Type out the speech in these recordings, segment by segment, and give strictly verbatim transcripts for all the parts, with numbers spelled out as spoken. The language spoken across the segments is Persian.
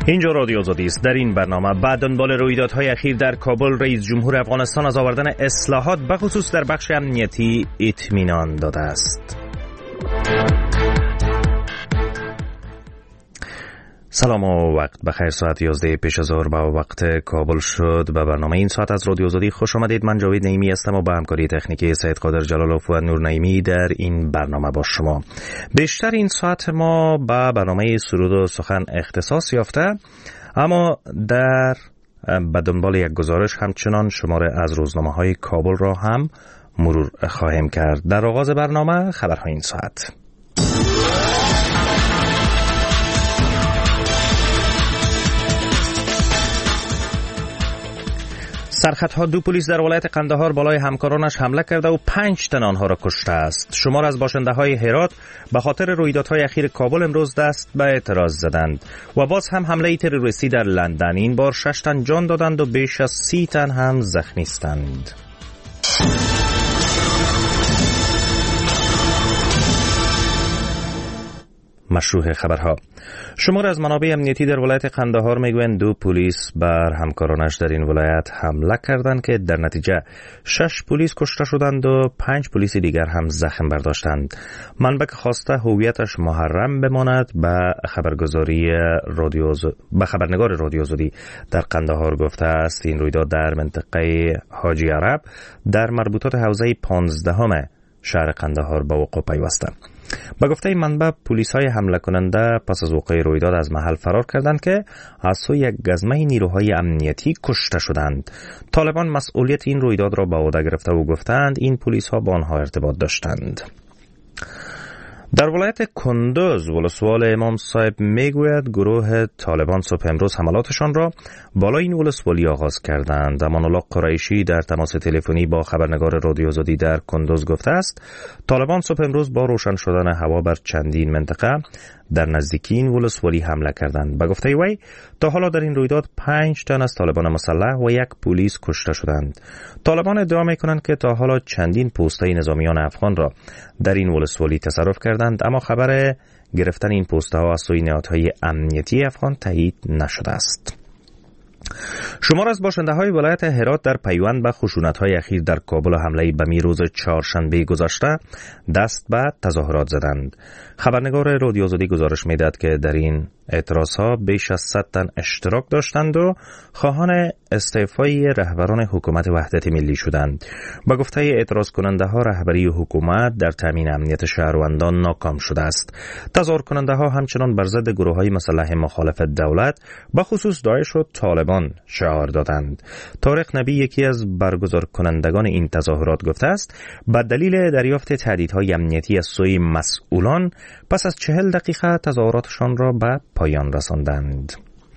اینجا رادیو آزادی است. در این برنامه بعد دنبال رویدادهای اخیر در کابل رئیس جمهور افغانستان از آوردن اصلاحات به خصوص در بخش امنیتی اطمینان داده است. سلام و وقت بخیر. ساعت یازده پیش از ظهر با وقت کابل شد. به برنامه این ساعت از رادیو آزادی خوش آمدید. من جاوید نعیمی هستم و با همکاری تکنیکی سید قادر جلالوف و نور نعیمی در این برنامه با شما. بیشتر این ساعت ما به برنامه سرود و سخن اختصاص یافته، اما در به دنبال یک گزارش همچنان شماره از روزنامه‌های کابل را هم مرور خواهیم کرد. در آغاز برنامه خبرهای این ساعت. سرخطها دو پلیس در ولایت قندهار بالای همکارانش حمله کرده و پنج تن آنها را کشته است. شمار از باشنده‌های هرات به خاطر رویدادهای اخیر کابل امروز دست به اعتراض زدند و باز هم حمله تروریستی در لندن. این بار شش تن جان دادند و بیش از سی تن هم زخمی هستند. مشروع خبرها. شمار از منابع امنیتی در ولایت قندهار میگویند دو پلیس بر همکارانش در این ولایت حمله کردند که در نتیجه شش پلیس کشته شدند و پنج پلیس دیگر هم زخم برداشتند. منبع خواسته هویتش محرم بماند به خبرگزاری رادیو به خبرنگار رادیو آزادی در قندهار گفته است. این رویداد در منطقه حاجی عرب در مربوطات حوزه پانزدهم شهر قندهار به وقوع پیوسته. با گفته منبع پلیس‌های حمله کننده پس از وقوع رویداد از محل فرار کردند که از سوی یک گزمه نیروهای امنیتی کشته شدند. طالبان مسئولیت این رویداد را به عهده گرفته و گفتند این پلیس‌ها با آنها ارتباط داشتند. در ولایت کندوز ولسوال امام صاحب میگوید گروه طالبان صبح امروز حملاتشان را بالای این ولسوالی آغاز کردند. امان الله قریشی در تماس تلفنی با خبرنگار رادیو آزادی در کندوز گفته است طالبان صبح امروز با روشن شدن هوا بر چندین منطقه در نزدیکی این ولسوالی حمله کردند. به گفته وی تا حالا در این رویداد پنج تن از طالبان مسلح و یک پلیس کشته شدند. طالبان ادعا میکنند که تا حالا چندین پوسته نظامیان افغان را در این ولسوالی تصرف کردند، اما خبر گرفتن این پوسته ها از سوی نهادهای امنیتی افغان تایید نشده است. شمار از باشنده های ولایت هرات در پیوند به خشونت های اخیر در کابل و حمله بمی روز چهارشنبه گذشته دست به تظاهرات زدند. خبرنگار رادیو آزادی گزارش میداد که در این اعتراض ها بیش از صد تن اشتراک داشتند و خواهان استعفای رهبران حکومت وحدت ملی شدند. با گفته اعتراض کننده ها رهبری حکومت در تامین امنیت شهروندان ناکام شده است. تظاهر کننده ها همچنان بر ضد گروه های مسلح مخالف دولت به خصوص داعش و طالبان شعار دادند. طارق نبی یکی از برگزار کنندگان این تظاهرات گفته است به دلیل دریافت تهدیدهای امنیتی از سوی مسئولان پس از چهل دقیقه تظاهراتشان را به پایان رساندند.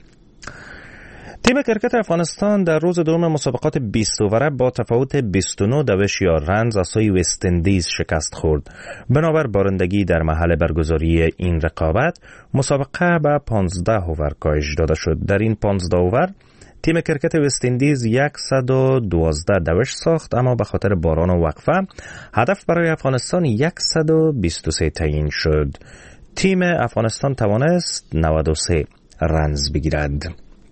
تیم کرکت افغانستان در روز دوم مسابقات بیست اووره با تفاوت بیست و نه دوش یا رنز از سوی وست اندیز شکست خورد. بنابر بارندگی در محل برگزاری این رقابت مسابقه به پانزده اوور کاهش داده شد. در این پانزده اوور تیم کرکت وست اندیز صد و دوازده دوش ساخت، اما به خاطر باران و وقفه هدف برای افغانستان صد و بیست و سه تعیین شد. تیم افغانستان توانست نود و سه رنز بگیرد.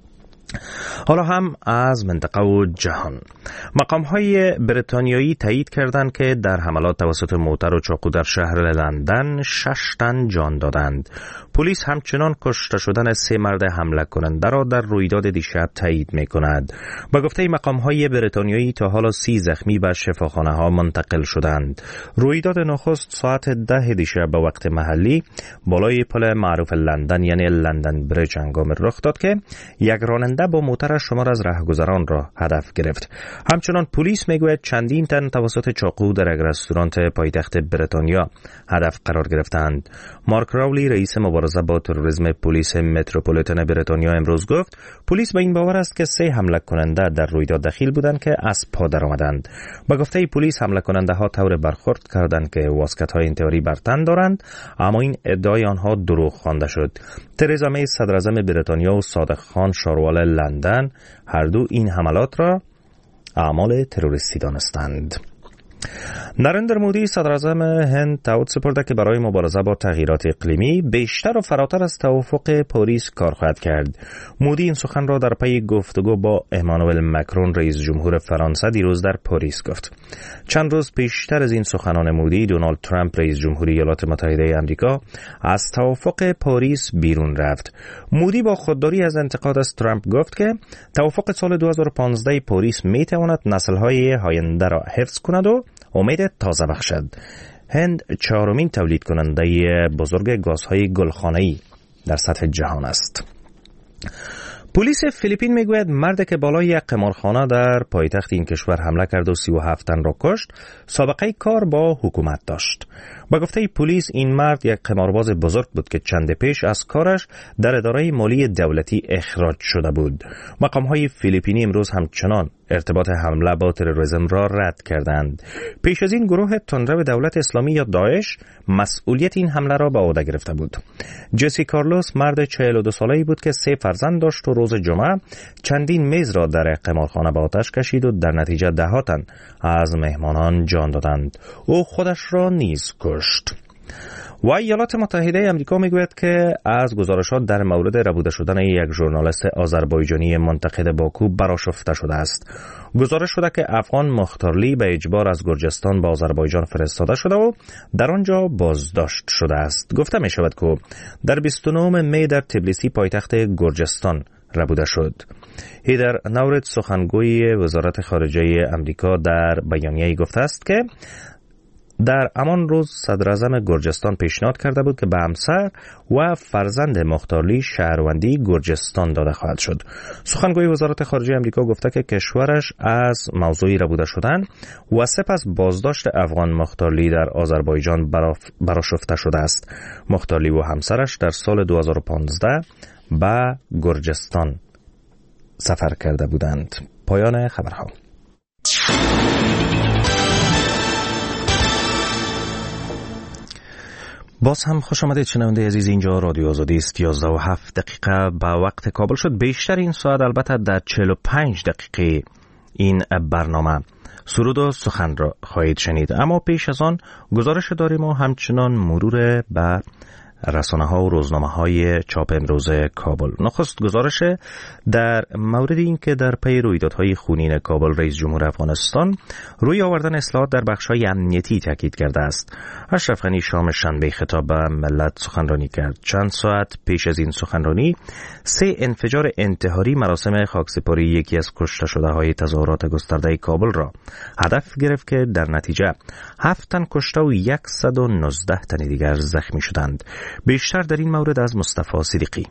حالا هم از منطقه و جهان. مقام‌های بریتانیایی تایید کردند که در حملات توسط موتر و چاقو در شهر لندن شش تن جان دادند. پلیس همچنان کشته شدن سه مرد حمله کننده را در رویداد دیشب تایید می‌کند. با گفته مقام‌های بریتانیایی تا حالا سی زخمی به شفاخانه‌ها منتقل شدند. رویداد نخست ساعت ده دیشب به وقت محلی بالای پل معروف لندن یعنی لندن بریج هنگام رخ داد که یک راننده با موتر شمار از راهگذران را هدف گرفت. همچنان پلیس میگوید چندین تن توسط چاقو در یک رستوران پایتخت بریتانیا هدف قرار گرفتند. مارک راولی رئیس مبارزه با تروریسم پلیس متروپولیتن بریتانیا امروز گفت پلیس به این باور است که سه حمله کننده در رویداد دخیل بودند که از پا درآمدند. با گفته پلیس حمله کننده ها طور برخورد کردند که واسکت های انتحاری بر تن دارند، اما این ادعای آنها دروغ خوانده شد. ترزا می صدر اعظم بریتانیا و صادق خان شاروال لندن هر دو این حملات را اعمال تروریستی دانستند. نریندر مودی صدر اعظم هند تعهد سپرده که برای مبارزه با تغییرات اقلیمی بیشتر و فراتر از توافق پاریس کار خواهد کرد. مودی این سخن را در پی گفتگو با امانوئل مکرون رئیس جمهور فرانسه دیروز در پاریس گفت. چند روز پیشتر از این سخنان مودی، دونالد ترامپ رئیس جمهوری ایالات متحده آمریکا از توافق پاریس بیرون رفت. مودی با خودداری از انتقاد از ترامپ گفت که توافق سال دو هزار و پانزده پاریس می تواند نسل‌های آینده را حفظ کند و امید تازه بخشد. هند چهارمین تولید کننده بزرگ گازهای گلخانه‌ای در سطح جهان است. پلیس فیلیپین میگوید مردی که بالای یک قمارخانه در پایتخت این کشور حمله کرد و سی و هفت تن را کشت، سابقه کار با حکومت داشت. با گفته پلیس این مرد یک قمارباز بزرگ بود که چند پیش از کارش در اداره مالی دولتی اخراج شده بود. مقام‌های فیلیپینی امروز همچنان ارتباط حمله با تروریسم را رد کردند. پیش از این گروه تندرو دولت اسلامی یا داعش مسئولیت این حمله را به عهده گرفته بود. جسی کارلوس مرد چهل و دو ساله‌ای بود که سه فرزند داشت و روز جمعه چندین میز را در قمارخانه به آتش کشید و در نتیجه ده ها تن از مهمانان جان دادند. او خودش را نیز کشت. و ایالات متحده آمریکا میگوید که از گزارشات در مورد ربوده شدن یک ژورنالیست آذربایجانی منتقد باکو برآشفته شده است. گزارش شده که افغان مختارلی به اجبار از گرجستان به آذربایجان فرستاده شده و در آنجا بازداشت شده است. گفته می شود که در بیست و نهم می در تبلیسی پایتخت گرجستان ربوده شد. هیدر نورد سخنگوی وزارت خارجه آمریکا در بیانیه‌ای گفته است که در همان روز صدر اعظم گرجستان پیشنهاد کرده بود که به همسر و فرزند مختارلی شهروندی گرجستان داده خواهد شد. سخنگوی وزارت خارجه آمریکا گفته که کشورش از موضوع ربوده شدن و سپس بازداشت افغان مختارلی در آذربایجان برآشفته شده است. مختارلی و همسرش در سال دو هزار و پانزده به گرجستان سفر کرده بودند. پایان خبرها. باز هم خوش آمدید شنونده عزیز، اینجا رادیو آزادی است. یازده و هفت دقیقه به وقت کابل شد. بیشتر این ساعت البته در چهل و پنج دقیقه این برنامه سرود و سخن را خواهید شنید، اما پیش از آن گزارش داریم و همچنان مرور به رسانه ها و روزنامه های چاپ امروز کابل. نخست گزارش در مورد این که در پی رویدادهای خونین کابل رئیس جمهور افغانستان روی آوردن اصلاحات در بخش‌های امنیتی تاکید کرده است. اشرف غنی شام شنبه خطاب به ملت سخنرانی کرد. چند ساعت پیش از این سخنرانی سه انفجار انتحاری مراسم خاکسپاری یکی از کشته شده های تظاهرات گسترده کابل را هدف گرفت که در نتیجه هفت تن کشته و صد و نوزده تن دیگر زخمی شدند. بیشتر در این مورد از مصطفی صدیقی.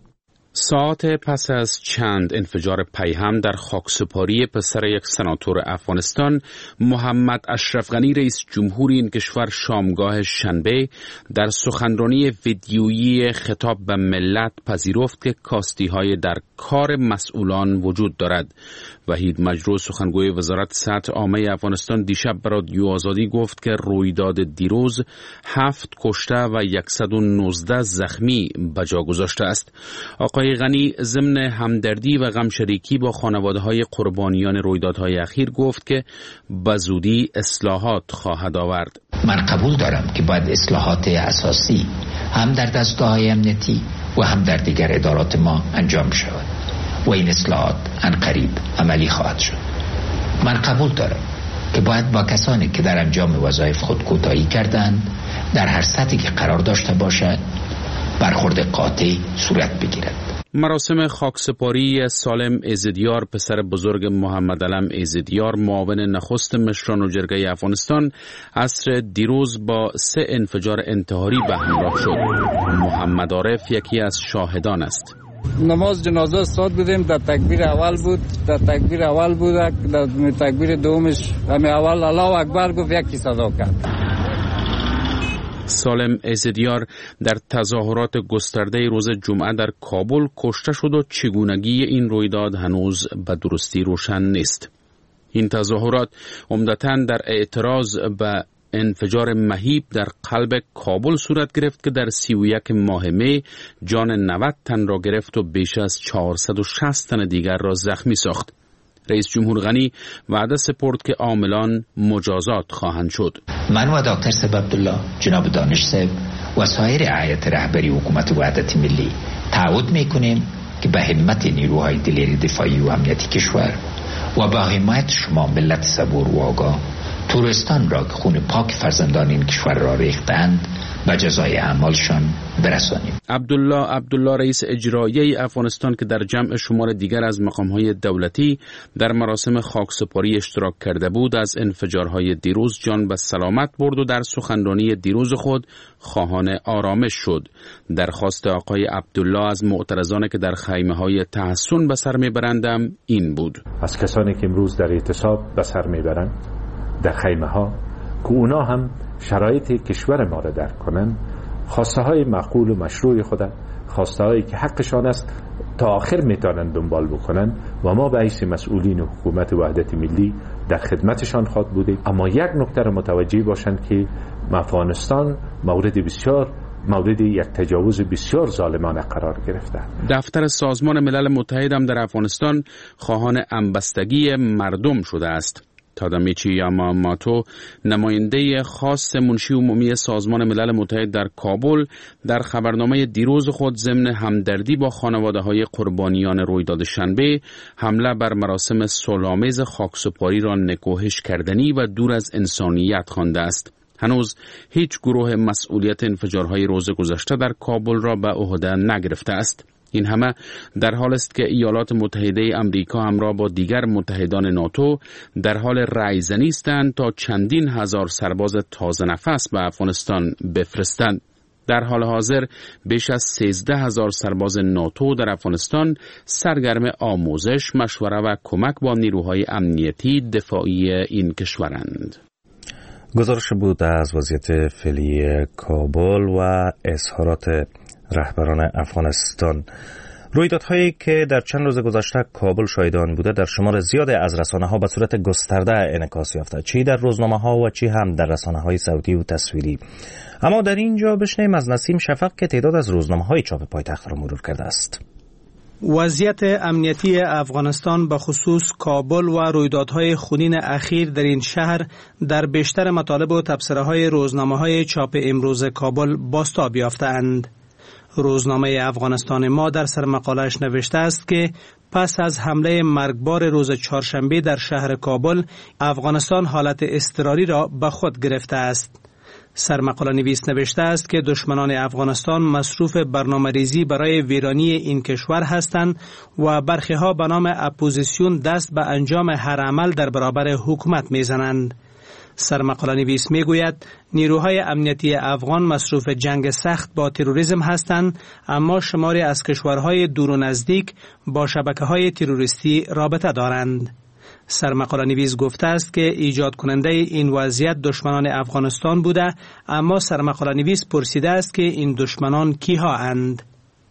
ساعت پس از چند انفجار پیهم در خاکسپاری پسر یک سناتور افغانستان، محمد اشرف غنی رئیس جمهور این کشور شامگاه شنبه در سخنرانی ویدیویی خطاب به ملت پذیرفت که کاستی‌های در کار مسئولان وجود دارد. وحید مجروح سخنگوی وزارت صحت عامه افغانستان دیشب به رادیو آزادی گفت که رویداد دیروز هفت کشته و صد و نوزده زخمی به جا گذاشته است. آقای غنی ضمن همدردی و غمشریکی با خانواده‌های قربانیان رویدادهای اخیر گفت که به زودی اصلاحات خواهد آورد. من قبول دارم که باید اصلاحات اساسی هم در دستگاه‌های امنیتی و هم در دیگر ادارات ما انجام شود و این اصلاحات عنقریب عملی خواهد شد. من قبول دارم که باید با کسانی که در انجام وظایف خود کوتاهی کردند در هر سطحی که قرار داشته باشد برخورد قاطع صورت بگیرد. مراسم خاکسپاری سالم ایزدیار پسر بزرگ محمد علم ایزدیار معاون نخست مشران و جرگه افغانستان عصر دیروز با سه انفجار انتحاری به همراه شد. محمد عارف یکی از شاهدان است. نماز جنازه استاد بودیم، در تکبیر اول بود، در تکبیر اول بود، در تکبیر دومش همه اول الله اکبر گفت یکی صدا کرد. سالم ایزدیار در تظاهرات گسترده روز جمعه در کابل کشته شد و چگونگی این رویداد هنوز به درستی روشن نیست. این تظاهرات عمدتاً در اعتراض به انفجار مهیب در قلب کابل صورت گرفت که در سی و یک ماه می جان نود تن را گرفت و بیش از چهارصد و شصت تن دیگر را زخمی ساخت. رئیس جمهور غنی وعده سپرد که عاملان مجازات خواهند شد. من و دکتر سیب عبدالله، جناب دانش سیب و سایر هیئت رهبری حکومت وحدت ملی تعهد میکنیم که به همت نیروهای دلیر دفاعی و امنیتی کشور و با حمایت شما ملت صبور و آگاه تورستان را که خون پاک فرزندان این کشور را ریختند به جزای اعمالشان برسانیم. عبدالله عبدالله رئیس اجرایی افغانستان که در جمع شمار دیگر از مقام‌های دولتی در مراسم خاکسپاری اشتراک کرده بود، از انفجارهای دیروز جان به سلامت برد و در سخنرانی دیروز خود خواهان آرامش شد. درخواست آقای عبدالله از معترضانی که در خیمه‌های تحصن به سر میبرندم این بود: از کسانی که امروز در اعتصاب به سر میبرند در خیمه‌ها که اونا هم شرایط کشور ما را درک کنن، خواسته های معقول و مشروع خود، خواسته هایی که حقشان است تا آخر میتونن دنبال بکنن و ما به حیث مسئولین حکومت وحدت ملی در خدمتشان خواهد بودیم. اما یک نکته را متوجه باشند که افغانستان مورد بسیار مورد یک تجاوز بسیار ظالمانه قرار گرفته. دفتر سازمان ملل متحد هم در افغانستان خواهان همبستگی مردم شده است. تادامیچی یاماماتو، نماینده خاص منشی عمومی سازمان ملل متحد در کابل، در خبرنامه دیروز خود ضمن همدردی با خانواده‌های قربانیان رویداد شنبه، حمله بر مراسم صلح‌آمیز خاکسپاری را نکوهش کردنی و دور از انسانیت خوانده است. هنوز هیچ گروه مسئولیت انفجارهای روز گذشته در کابل را به عهده نگرفته است. این همه در حال است که ایالات متحده امریکا همراه با دیگر متحدان ناتو در حال رایزنی هستند تا چندین هزار سرباز تازه نفس به افغانستان بفرستند. در حال حاضر بیش از سیزده هزار سرباز ناتو در افغانستان سرگرم آموزش، مشوره و کمک با نیروهای امنیتی دفاعی این کشورند. گزارش بود از وضعیت فعلی کابل و اظهارات رهبران افغانستان. رویدادهایی که در چند روز گذشته کابل شاهدان بوده در شمار زیادی از رسانه‌ها به صورت گسترده انعکاس یافته، چی در روزنامه‌ها و چی هم در رسانه‌های صوتی و تصویری. اما در اینجا بشنویم از نسیم شفق که تعداد از روزنامه‌های چاپ پایتخت را مرور کرده است. وضعیت امنیتی افغانستان به خصوص کابل و رویدادهای خونین اخیر در این شهر در بیشتر مطالب و تبصره‌های روزنامه‌های چاپ امروز کابل بازتاب یافته‌اند. روزنامه افغانستان ما در سرمقاله‌اش نوشته است که پس از حمله مرگبار روز چهارشنبه در شهر کابل، افغانستان حالت اضطراری را به خود گرفته است. سرمقاله نویس نوشته است که دشمنان افغانستان مصروف برنامه‌ریزی برای ویرانی این کشور هستند و برخی‌ها به نام اپوزیسیون دست به انجام هر عمل در برابر حکومت می‌زنند. سرمقاله نویس میگوید نیروهای امنیتی افغان مصروف جنگ سخت با تروریسم هستند، اما شماری از کشورهای دور و نزدیک با شبکه‌های تروریستی رابطه دارند. سرمقاله نویس گفته است که ایجاد کننده این وضعیت دشمنان افغانستان بوده، اما سرمقاله نویس پرسیده است که این دشمنان کیها اند؟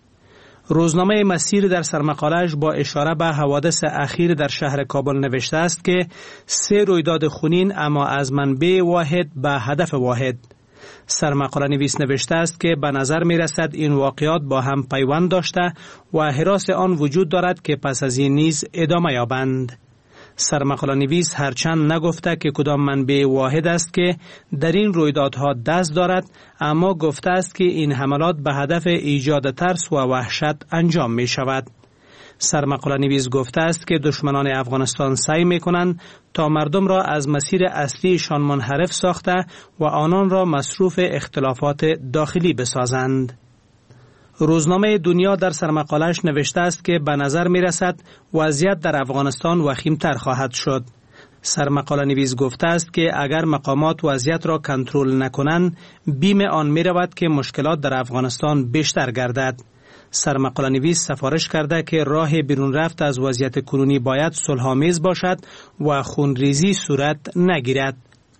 روزنامه مسیر در سرمقاله‌اش با اشاره به حوادث اخیر در شهر کابل نوشته است که سه رویداد خونین اما از منبع واحد به هدف واحد. سرمقاله نویس نوشته است که به نظر می رسد این واقعات با هم پیوند داشته و هراس آن وجود دارد که پس از این نیز ادامه یابند. سرمقاله نویس هرچند نگفته که کدام منبع واحد است که در این رویدادها دست دارد، اما گفته است که این حملات به هدف ایجاد ترس و وحشت انجام می شود. سرمقاله نویس گفته است که دشمنان افغانستان سعی می کنند تا مردم را از مسیر اصلیشان منحرف ساخته و آنان را مصروف اختلافات داخلی بسازند. روزنامه دنیا در سرمقاله‌اش نوشته است که به نظر می رسد وضعیت در افغانستان وخیم‌تر خواهد شد. سرمقاله نویس گفته است که اگر مقامات وضعیت را کنترل نکنند، بیم آن می رود که مشکلات در افغانستان بیشتر گردد. سرمقاله نویس سفارش کرده که راه بیرون رفت از وضعیت کنونی باید صلح‌آمیز باشد و خونریزی صورت نگیرد.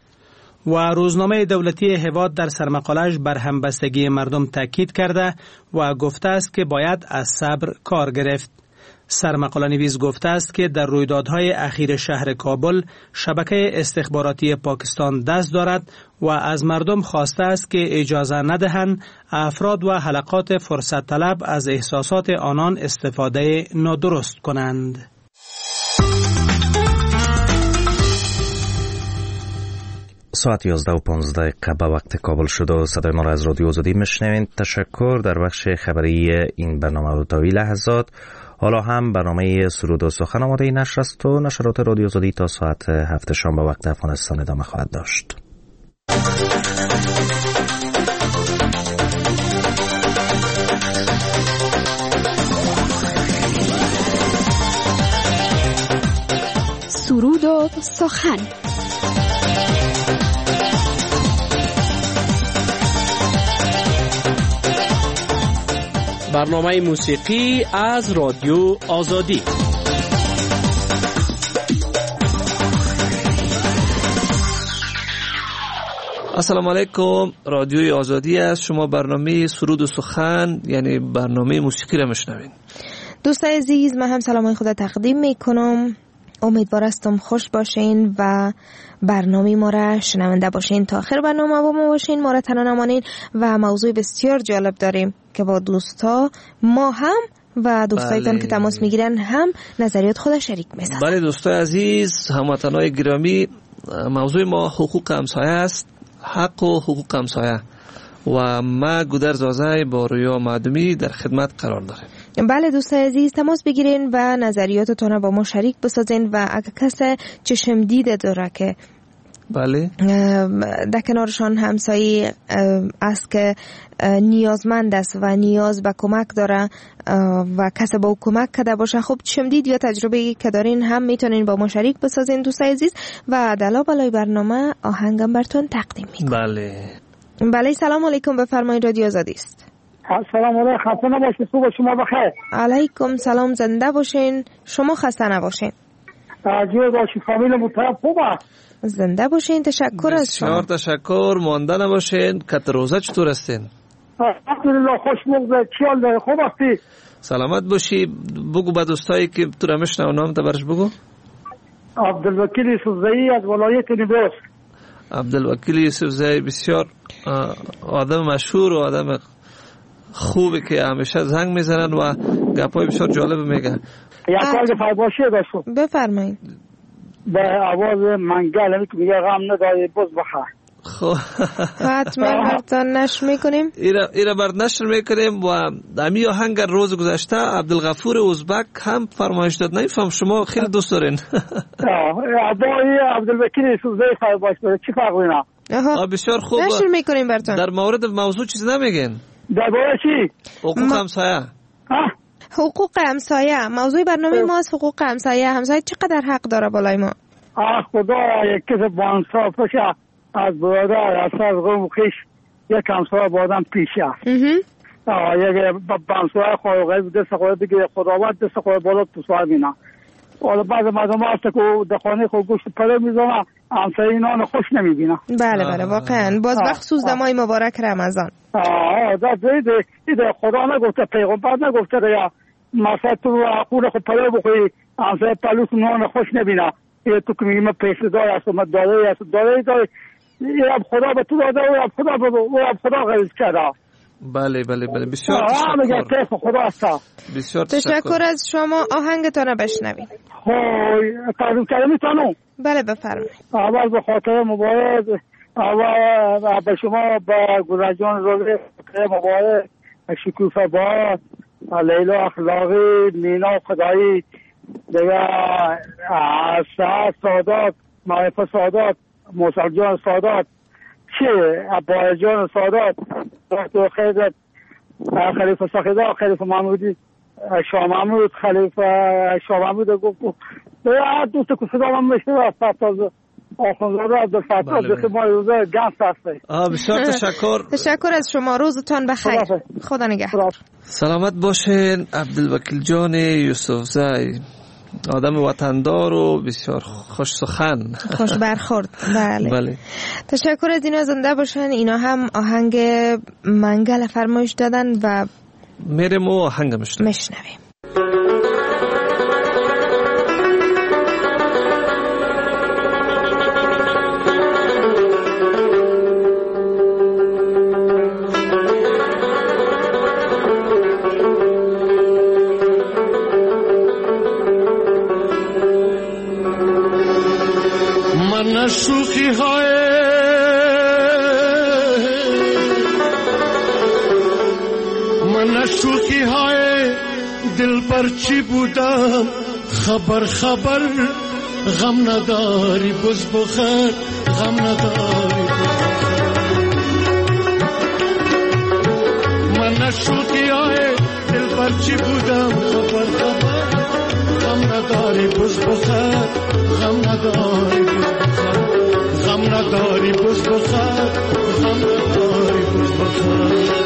و روزنامه دولتی هواد در سرمقاله‌اش بر همبستگی مردم تاکید کرده و گفته است که باید از صبر کار گرفت. سرمقاله نویس گفته است که در رویدادهای اخیر شهر کابل شبکه استخباراتی پاکستان دست دارد و از مردم خواسته است که اجازه ندهند افراد و حلقات فرصت طلب از احساسات آنان استفاده نادرست کنند. ساعت یازده و پانزده دقیقه به وقت کابل شد و صدای ما را از رادیو آزادی میشنوید. تشکر. در بخش خبری این برنامه تا این لحظات حالا هم برنامه سرود و سخن آماده نشر است و نشرات رادیو آزادی تا ساعت هفت شام به وقت افغانستان ادامه خواهد داشت. سرود و سخن. برنامه موسیقی از رادیو آزادی. السلام علیکم. رادیوی آزادی است. شما برنامه سرود و سخن یعنی برنامه موسیقی را میشنوید. دوستای عزیز، من هم سلامای خود تقدیم میکنم. امیدوار هستم خوش باشین و برنامه ما را شنونده باشین تا آخر برنامه با ما باشین. ما را تنها نمانین و موضوع بسیار جالب داریم که با دوستا ما هم و دوستایتان که تماس میگیرن هم نظریات خود شریک میسازن. بله دوستای عزیز، هموطنای گرامی، موضوع ما حقوق همسایه است. حق و حقوق همسایه و ما گودر زازای با رویا معدومی در خدمت قرار داریم. بله دوستای عزیز، تماس بگیرین و نظریاتتون با ما شریک بسازین و اگه کسی چشم دیده داره که بله در کنارشان همسایه است که نیازمند است و نیاز به کمک داره و کسی با او کمک کرده باشه، خب چشم دید یا تجربه که دارین هم میتونین با ما شریک بسازین دوستای عزیز. و دلا بالای برنامه آهنگم براتون تقدیم میکنم. بله بله سلام علیکم، بفرمایید رادیو آزادی است. سلام علیکم، خسته نباشید. صبح شما بخیر. علیکم سلام، زنده باشین. شما خسته نباشین. عجیب باشید. فامیل محترم خوب است. زنده باشین. تشکر از شما. بسیار تشکر. مانده نباشین. کت روزه چطور هستین؟ الحمدلله خوشمزه. چی حال داری؟ خوب هستی؟ سلامت باشی. بگو به دوستایی که تو را میشنون نام تا برش بگو. عبدالوکیل یوسفزئی از ولایت نیمروز. عبدالوکیل یوسفزئی بسیار آدم مشهور و آدم خوبه که همیشه زنگ میزنن و گپای بسیار جالب میگن. یک کار فرمایشی داشتم. بفرمایید. به آواز منگل همی که میگه غم نداری بز بخیر. خب حتما براتون نشر میکنیم. ایرا ایرا برات نشر میکنیم. و امی آهنگ روز گذشته عبدالغفور ازبک هم فرمایش داد. نمیفهم شما خیلی دوست دارین. عبای عبدالوکیل یوسفزئی فرمایش داد. چی فرق اینا؟ آها بسیار خوب. نشر میکنیم براتون. در مورد موضوع چیز نمیگین؟ درباره چی؟ حقوق همسایه. ها؟ حقوق همسایه موضوع برنامه ماست. حقوق همسایه. همسایه چقدر حق داره بالای ما؟ آه خدا، یک کس بانصاف باشه از برادر از از قوم خیش یک همسایه با آدم پیشه. آه یک بانصاف خواهی دست خواهی بگیره خداوند دست خواهی بالا تو سوار مینا. حالا بعض مردم هست که در خانه خود گوشت پره میزنه، همسایه اینا خوش نمیبینه. بله بله واقعا، باز بخصوص دمای مبارک رمضان. آه ده ده ده خدا نگفته، پیغمبر نگفته یا مثلا تو خونه خود پره بخوری همسایه پلوس نان خوش نبینه. یه تو که میگیم پیسه دار است و داره است داره داره یه خدا به تو داده و خدا به و خدا غریز کرده. بله بله بله بسیار تشکر. خدا است. بسیار تشکر. تشکر از شما. آهنگتون رو بشنویم. های تقدیم کردم میتونم؟ بله بفرمایید. اول به خاطر مبارک اول به شما با گذرجان روزه مبارک شکوفه باد لیلا اخلاقی نینا خدایی دیگه سعد سادات معرفه سادات موسل جان سادات چه عبای جان سادات دکتر خیرت خلیفه ساخیده خلیفه محمودی شاه محمود خلیفه شاه محمود گفت دیگه هر دوست که صدا من میشه فتاز آخونزاده عبدالفتاح بخی ما روزه گنس هسته. بسیار تشکر. تشکر از شما. روزتان بخیر. خدا نگهدار. سلامت باشین. عبدالوکیل جان یوسفزئی آدم وطندار و بسیار خوش سخن، خوش برخورد. بله. بله. تشکر از اینا. زنده باشن. اینا هم آهنگ منگل فرمایش دادن و میریم و آهنگ مشنویم. مشنویم. شوخی های من شوخی های دل پر چی بودم خبر خبر غم نداری بز بخیر غم نداری من شوخی های دل پر چی بودم خبر خبر غم نداری بز بخیر غم نداری غم نداری بز بخیر غم نداری بز بخیر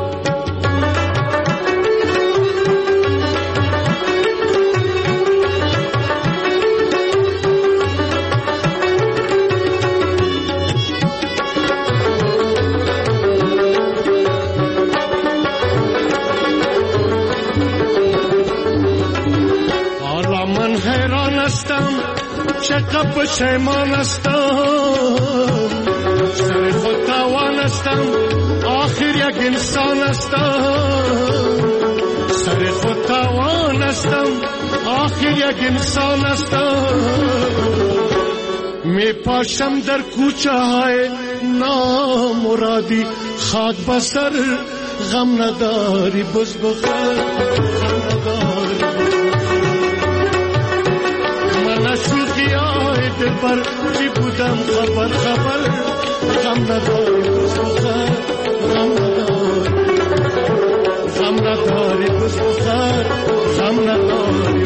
چقدر پشیمان هستم سر خود توان هستم آخر یک انسان هستم سر خود توان هستم آخر یک انسان هستم می پاشم در کوچه های نامرادی خاک بسر غم نداری بز بخیر غم نداری دل پر چی بودم خبر خبر غم نداری بز بخیر غم نداری غم نداری بز بخیر غم نداری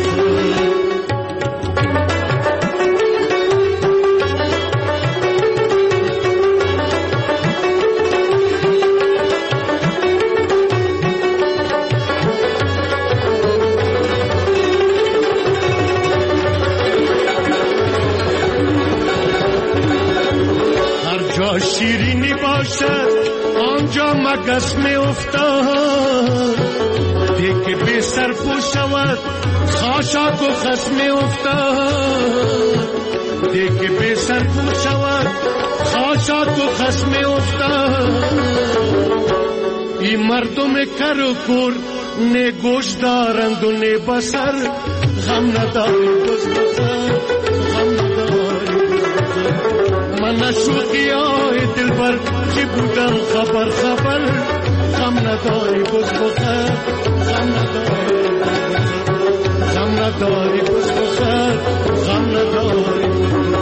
شیرینی باشد آنجا مگس می افتاد دیگه بی سر پو شود خاشاک و خس می افتاد دیگه بی سر پو شود خاشاک و خس می افتاد این مردم کر و کور نه گوش دارند و نه بسر غم نداری بز بسر غم نداری من شوخی های دل بر چی بودم خبر خبر غم نداری بز بخیر غم نداری غم نداری بز بخیر غم نداری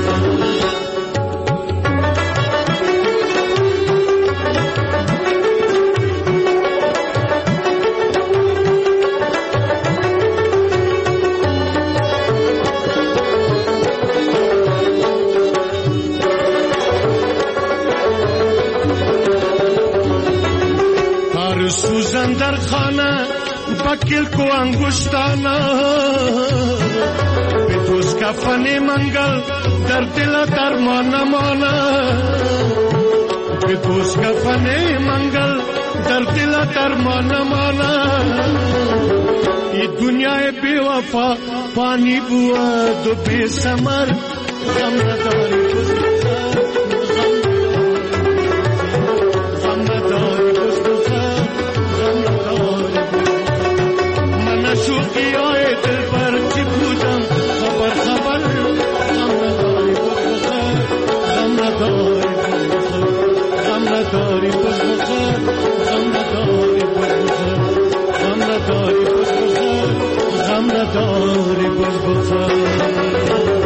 سوزن در خانه بکل کو انگشتانا به دوز کفن منگل در دل درمان مانا به دوز کفن منگل در دل درمان مانا ای دنیای بی وفا پانی بود و بی سمر غم نداری بز بخیر غم نداری بز بخیر شوخی های دل پر چی بودم خبر خبر غم نداری بز بخیر غم نداری غم نداری بز بخیر غم نداری بز بخیر غم نداری بز بخیر غم نداری بز بخیر.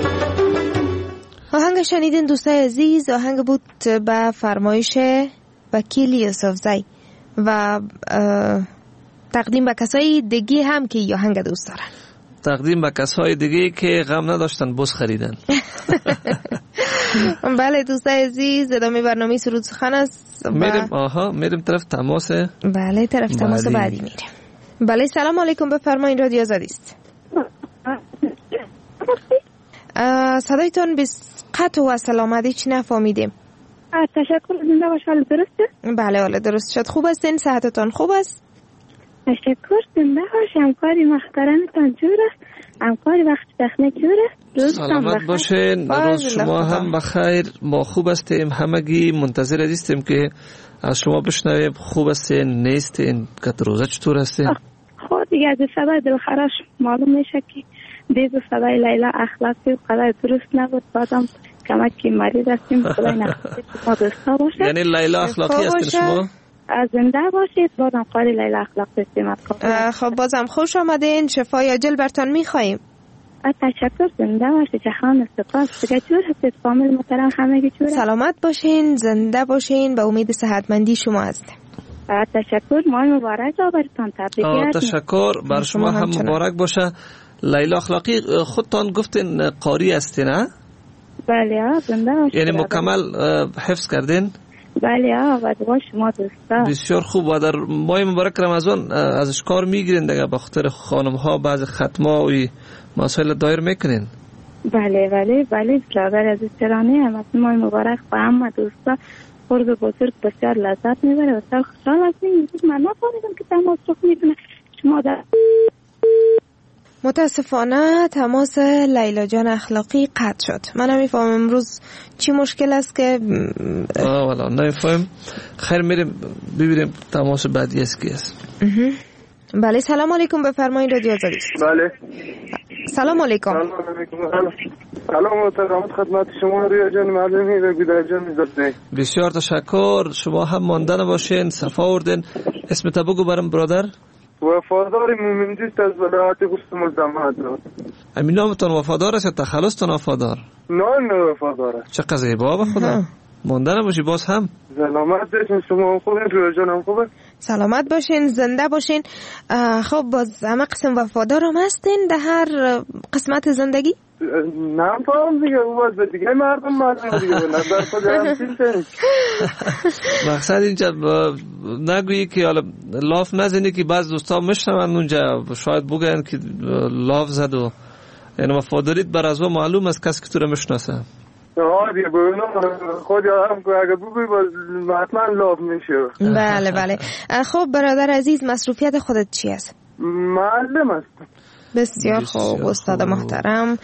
آهنگ شنیدین دوستای عزیز، آهنگ بود به فرمایش وکیل یوسفزی و تقدیم به کسای دیگه هم که یا آهنگ دوست دارن، تقدیم به کسای دیگه که غم نداشتن بز خریدن. بله دوستای عزیز، ادامه برنامه سرود سخن است. میریم آها میریم طرف تماس. بله طرف تماس بله. بعدی میریم. بله سلام علیکم، بفرمایید، رادیو آزادی است. صدایتون بس قطع و سلامتی چی نفهمیدیم. تشکر، زنده باشید. درسته؟ بله حالا درست شد. خوب هستین؟ صحتتون خوب است؟ تشکر، زنده باش. همکاری محترمتان جور است، همکاری وقت تخنیک جور است. سلامت باشین. روز شما هم بخیر. ما خوب هستیم، همگی منتظر هستیم که از شما بشنویم. خوب هستین نیستین؟ که روزه چطور هستین؟ خود دیگه از صدای دلخراش معلوم میشه که دیگه صدای لیلا اخلاقی و قدر درست نبود. بعدم کمک که مریض هستیم، خدای نخواهد ما دوستا باشه. یعنی لیلا اخلاقی هستین شما؟ زنده باشید. بازم قاری لیلا اخلاق استماع کنید. خب بازم خوش آمدین. شفای عاجل برتان میخواییم. تشکر. زنده باشید. جهان سپاس. دیگه چور هستید فامیل محترم همگی چور؟ سلامت باشین، زنده باشین، به امید صحتمندی شما هستیم. تشکر. ماه مبارک برتان. تبریک. تشکر. بر شما هم مبارک باشه. لیلا اخلاقی خودتان گفتین قاری هستین نه؟ بله ها. زنده باشید. یعنی مکمل حفظ کردین؟ بله ها. و دعا شما دوستا. بسیار خوب. و در ماه مبارک رمضان ازش کار میگیرین دیگه؟ به خاطر خانم ها بعض ختمه و مسائل دایر میکنین؟ بله بله بله. برادر از ترانه هم ماه مبارک با همه دوستا خورد و بزرگ بسیار لذت میبره. بسیار خوشحال هستیم. من نفهمیدم که تماس رخ میکنه. شما در متاسفانه تماس لیلا جان اخلاقی قطع شد. من نمیفهم امروز چی مشکل است که آه والا نمیفهم. خیر میریم ببینیم تماس بعدی است کی است. بله سلام علیکم. بفرمایید رادیو آزادی. بله سلام علیکم. سلام علیکم. سلام و ترحمت خدمت شما ریا جان معلمی و گودر جان می‌ذارم. بسیار تشکر. شما هم ماندن باشین. صفا آوردین. اسمت بگو برام برادر. وفادار مومن دوست از ولایت قصر مزدمت. همین نامتون وفادار است یا تخلصتون وفادار؟ نه نه وفادار است. چه قضیه بابا خدا. ماندن باشی باز هم. سلامت باشین. شما خوبین؟ روی جانم خوبه؟ سلامت باشین، زنده باشین. خب باز همه قسم وفادار هم هستین در هر قسمت زندگی؟ نه فهم دیگه. او باز به دیگه مردم مردم دیگه نظر خود هم چیز. مقصد اینجا نگویی که حالا لاف نزنی که بعض دوستا میشنون اونجا شاید بگن که لاف زد و یعنی وفاداریت بر از معلوم است کسی که تو رو میشناسه. آه دیگه ببینم خود یادم که اگه بگوی باز حتما لاف میشه. بله بله. خب برادر عزیز مصروفیت خودت چی است؟ معلم هستم. بسیار خوب استاد محترم.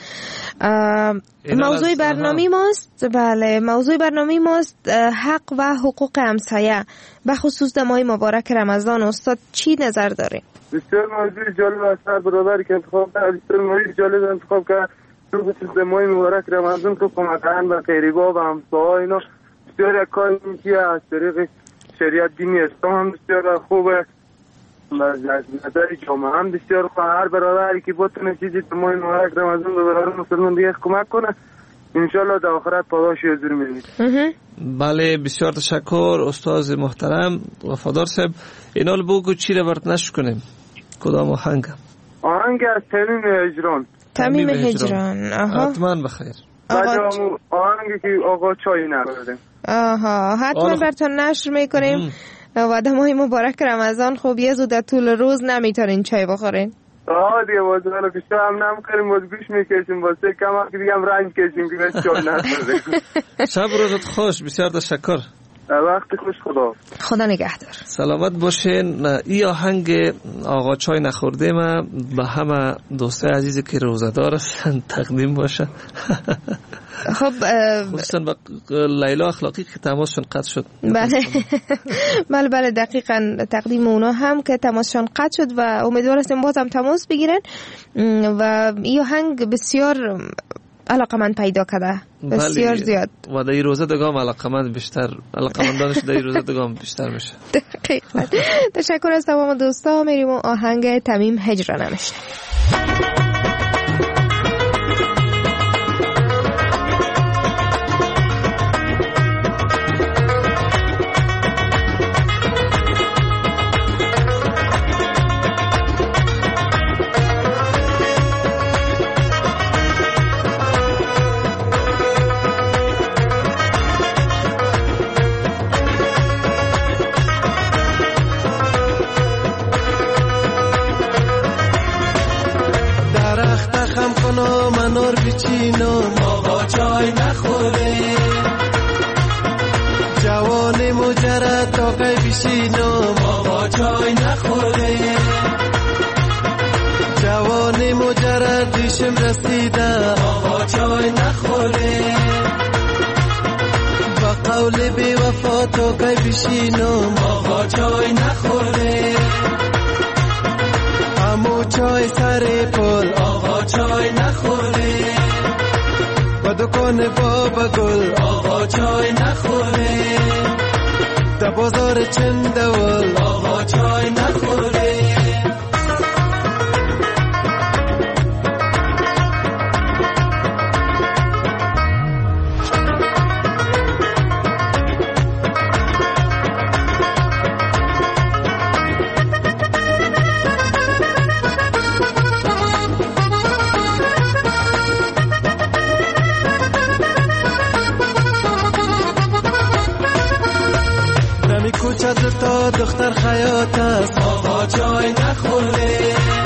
موضوع برنامه ماست بله موضوع برنامه ماست حق و حقوق همسایه به خصوص در ماه مبارک رمضان. استاد چی نظر دارین؟ بسیار موضوع جالب است برادر که انتخاب کرد. بسیار موضوع جالب انتخاب کرد. تو خصوص در ماه مبارک رمضان که کمکان و غریبا و همسایه اینا بسیار یک کار میشه از طریق شریعت دینی اسلام هم بسیار خوبه. از نظر جامعه هم بسیار خوب. هر برادری که بتونه چیزی تو ماه مبارک رمضان به برادر مسلمان دیگه کمک کنه انشالله در آخرت پاداش حضور می‌بینه. بله بسیار تشکر استاد محترم وفادار صاحب. اینا رو بگو چی رو برات نش کنیم؟ کدام آهنگ؟ آهنگ از تمیم هجران. تمیم هجران. آها حتما بخیر. بعد آهنگی که آقا چای نخورده. آها حتما براتون نشر میکنیم. و در ماه مبارک رمضان خوب یه زود طول روز نمیتونین چای بخورین. آه دیگه واسه حالا که شام نمیخوریم باز گوش میکشیم واسه کم وقت دیگه هم رنج کشیم که بس چای نخورده. شب روزت خوش. بسیار تشکر. وقت خوش. خدا خدا نگهدار. سلامت باشین. این آهنگ آقا چای نخورده ما به همه دوستای عزیزی که روزدار هستن تقدیم باشه. خب خصوصا با لیلا اخلاقی که تماسشون قطع شد. بله بله بله دقیقاً تقدیم اونا هم که تماسشون قطع شد و امیدوار هستیم باز هم تماس بگیرن. و این آهنگ بسیار علاقمند پیدا کرده بسیار زیاد و در این روزه دگام علاقمند بیشتر علاقمندانش در این روزه دگام بیشتر میشه. دقیقاً. تشکر از تمام دوستا. میریم و آهنگ تمیم هجران میشه. منور بچینم آقا چای نخوره جوان مجرد تا قی بشینم آقا چای نخوره جوان مجرد دیشم رسیده آقا چای نخوره با قول بی وفا تا قی بشینم آقا چای نخوره امو چای سر پل آقا چای نخوره و دکان بابا گل آقا چای نخوره در بازار چندول آقا چای نخوره. کوچت تا دختر خیاط است آقا چای نخوره.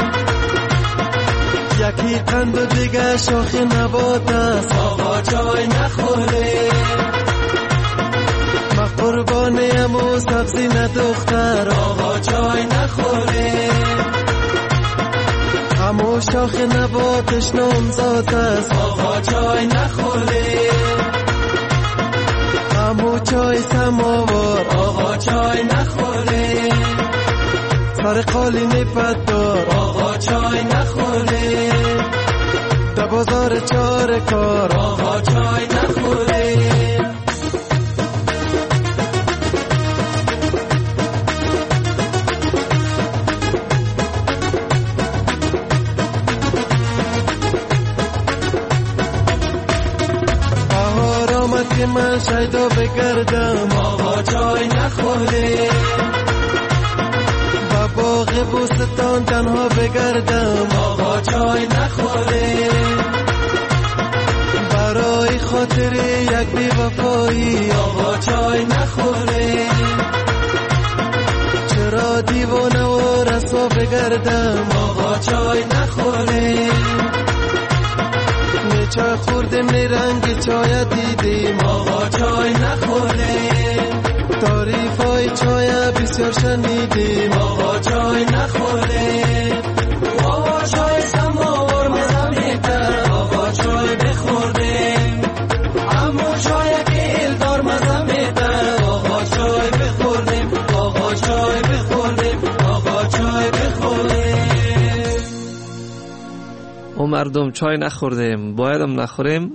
یکی قند و دیگه شاخ نبات است آقا چای نخوره. ما قربانیم و سبزی نه دختر آقا چای نخوره. همو شاخ نباتش نامزاد است آقا چای نخوره. همو چای سماوار آقا چای نخوره. سر قالین پدار آقا چای نخوره. در بازار چار کار آقا چای نخوره. که من شیدا بگردم آقا چای نخوره. با باغ بوستان تنها بگردم آقا چای نخوره. برای خاطر یک بی وفایی آقا چای نخوره. چرا دیوانه و رسوا بگردم آقا چای نخوره. چای خوردیم رنگ چای دیدیم آقا چای نخوره. تعریف های چای بسیار شنیدیم آقا چای نخوره. آقا چای سماور مزمیتر آقا چای بخوردیم. اما چای که الدار مزمیتر آقا چای بخوردیم. آقا چای بخوردیم آقا چای بخوردیم. و مردم چای نخوردیم بایدم نخوریم.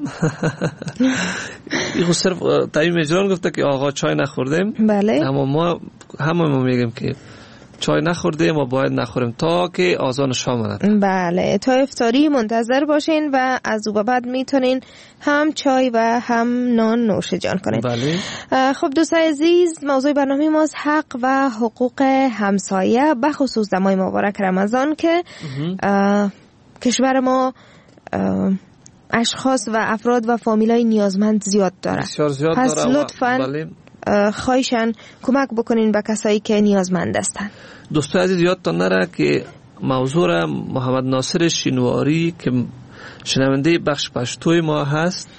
این صرف تعیین مجران گفته که آقا چای نخوردیم. بله. اما ما همه ما میگیم که چای نخوردیم و باید نخوریم تا که آذان شام آمد. بله تا افطاری منتظر باشین و از او به بعد میتونین هم چای و هم نان نوش جان کنین. بله. خب دوستان عزیز موضوع برنامه ما حق و حقوق همسایه به خصوص در ماه مبارک رمضان که کشور ما اشخاص و افراد و فامیلای نیازمند زیاد داره. بسیار زیاد پس داره. لطفاً بله. خواهشاً کمک بکنین به کسایی که نیازمند هستند. دوستان عزیز یادتان نره که موضوع را محمد ناصر شینواری که شنونده بخش پشتوی ما هست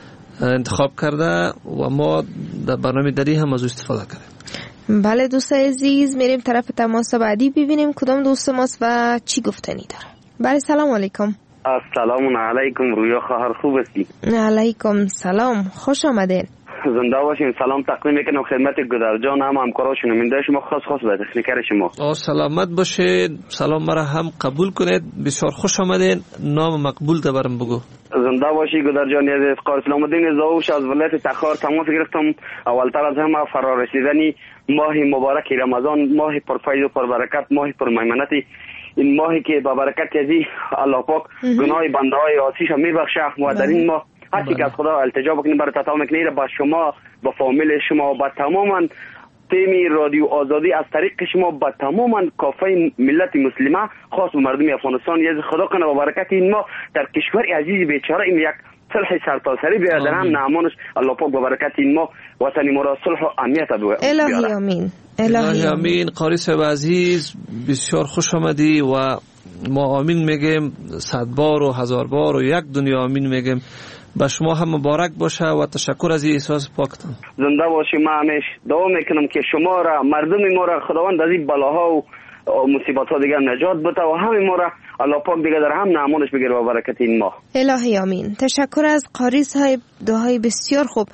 انتخاب کرده و ما در برنامه دری هم از استفاده کردیم. بله دوستان عزیز میریم طرف تماس بعدی ببینیم کدام دوست ماست و چی گفتنی داره. بله سلام علیکم. السلام علیکم رویا خواهر خوب هستی؟ علیکم سلام خوش آمدین. زنده باشین. سلام تقدیم میکنم خدمت گدرجان هم همکارا شنونده شما خاص خاص به تکنیکر شما. آ سلامت باشید. سلام مرا هم قبول کنید. بسیار خوش آمدین. نام مقبول ده برام بگو. زنده باشی گدرجان عزیز. قاری سلام الدین زاوش از ولایت تخار تماس گرفتم. اولتر از همه فرا رسیدنی ماه مبارک رمضان، ماه پرفیض و پربرکت، ماه پرمیمنت، این ماهی که با برکت ازی الله پاک گناه بنده های آسیش هم میبخشه و در این ماه هر چی که از خدا التجا بکنیم برای تطاوع میکنیم با شما با فامیل شما با تماما تیمی رادیو آزادی از طریق شما با تماما کافه ملت مسلمه خاص به مردم افغانستان یز خدا کنه با برکت این ماه در کشور عزیز بیچاره این یک صلح سرتاسری بیاد در هم نامانش الله پاک با برکت این ماه وطن ما را صلح و امنیت بیاره. الهی آمین. الهی آمین. قاری صاحب عزیز بسیار خوش آمدی و ما آمین میگیم صد بار و هزار بار و یک دنیا آمین میگیم. به شما هم مبارک باشه و تشکر از این احساس پاکتان. زنده باشی. من همیش دعا میکنم که شما را مردم ما را خداوند از این بلاها و مصیبت ها دیگر نجات بده و همه ما را الله پاک دیگر در هم نامانش بگیره با برکت این ماه. الهی آمین. تشکر از قاری صاحب. دعای بسیار خوب.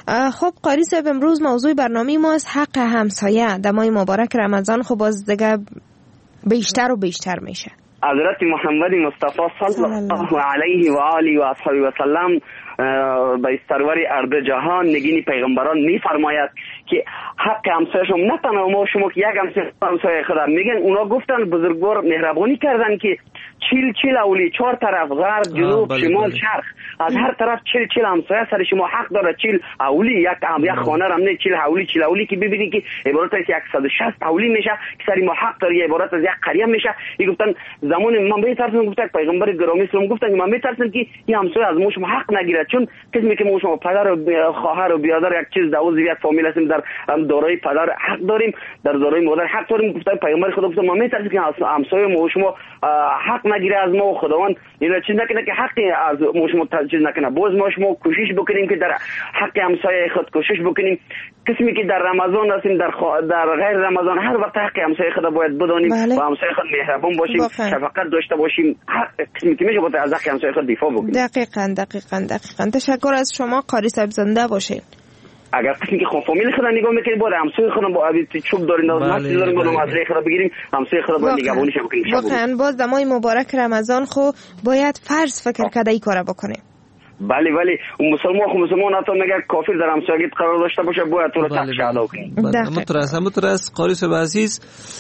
خب قاری صاحب امروز موضوع برنامه ما از حق همسایه در ماه مبارک رمضان. خب باز دیگه بیشتر و بیشتر میشه. حضرت محمد مصطفی صلی الله علیه و آله و اصحابه و سلم به سرور ارض جهان نگین پیغمبران میفرماید که حق همسایه‌شون نه تنها ما شما که یک همسایه همسایه خود میگن، اونا گفتن بزرگوار مهربانی کردن که چیل چیل اولی چهار طرف غرب جنوب شمال شرق از هر طرف چیل چیل همسایه سر شما حق داره چیل اولی یک یک خانه را نه چیل اولی چیل اولی که ببینید که عبارت از صد و شصت اولی میشه که سر ما حق داره عبارت از یک قریه میشه. این گفتن زمان من میترسم گفتن پیغمبر گرامی اسلام گفتن من میترسم که این همسایه از ما شما حق نگیرد، چون کسی که ما شما پدر و خواهر و برادر یک چیز دوز یک فامیل هستیم، در دارای پدر حق داریم، در دارای مادر حق داریم. گفتن پیغمبر خدا گفتن من میترسم که همسایه ما شما حق نگیره از ما و خداوند اینا چیز نکنه که حق از ما شما چیز نکنه. باز ما شما کوشش بکنیم که در حق همسایه خود کوشش بکنیم. کسی که در رمضان هستیم در خوا... در غیر رمضان هر وقت حق همسایه خود باید بدانیم بله. و همسایه خود مهربان باشیم، شفقت داشته باشیم، هر کسی که میشه باید از حق همسایه خود دفاع بکنیم. دقیقاً دقیقاً دقیقاً. تشکر از شما قاری صاحب، زنده باشین. اگر کسی که خود فامیل خود نگاه میکنه باید همسایه خود با ابی چوب دارین از مسجد دارین باید مزرعه خود بگیریم، همسایه خود باید نگهبانیش بکنیم. واقعاً باز دمای مبارک رمضان خو باید فرض فکر کرده ای کارا بکنیم. بله ولی مسلمان خو مسلمان حتی مگر کافر در همسایگیت قرار داشته باشه باید تو رو تحت شهدا کنیم. مترس مترس قاری صاحب عزیز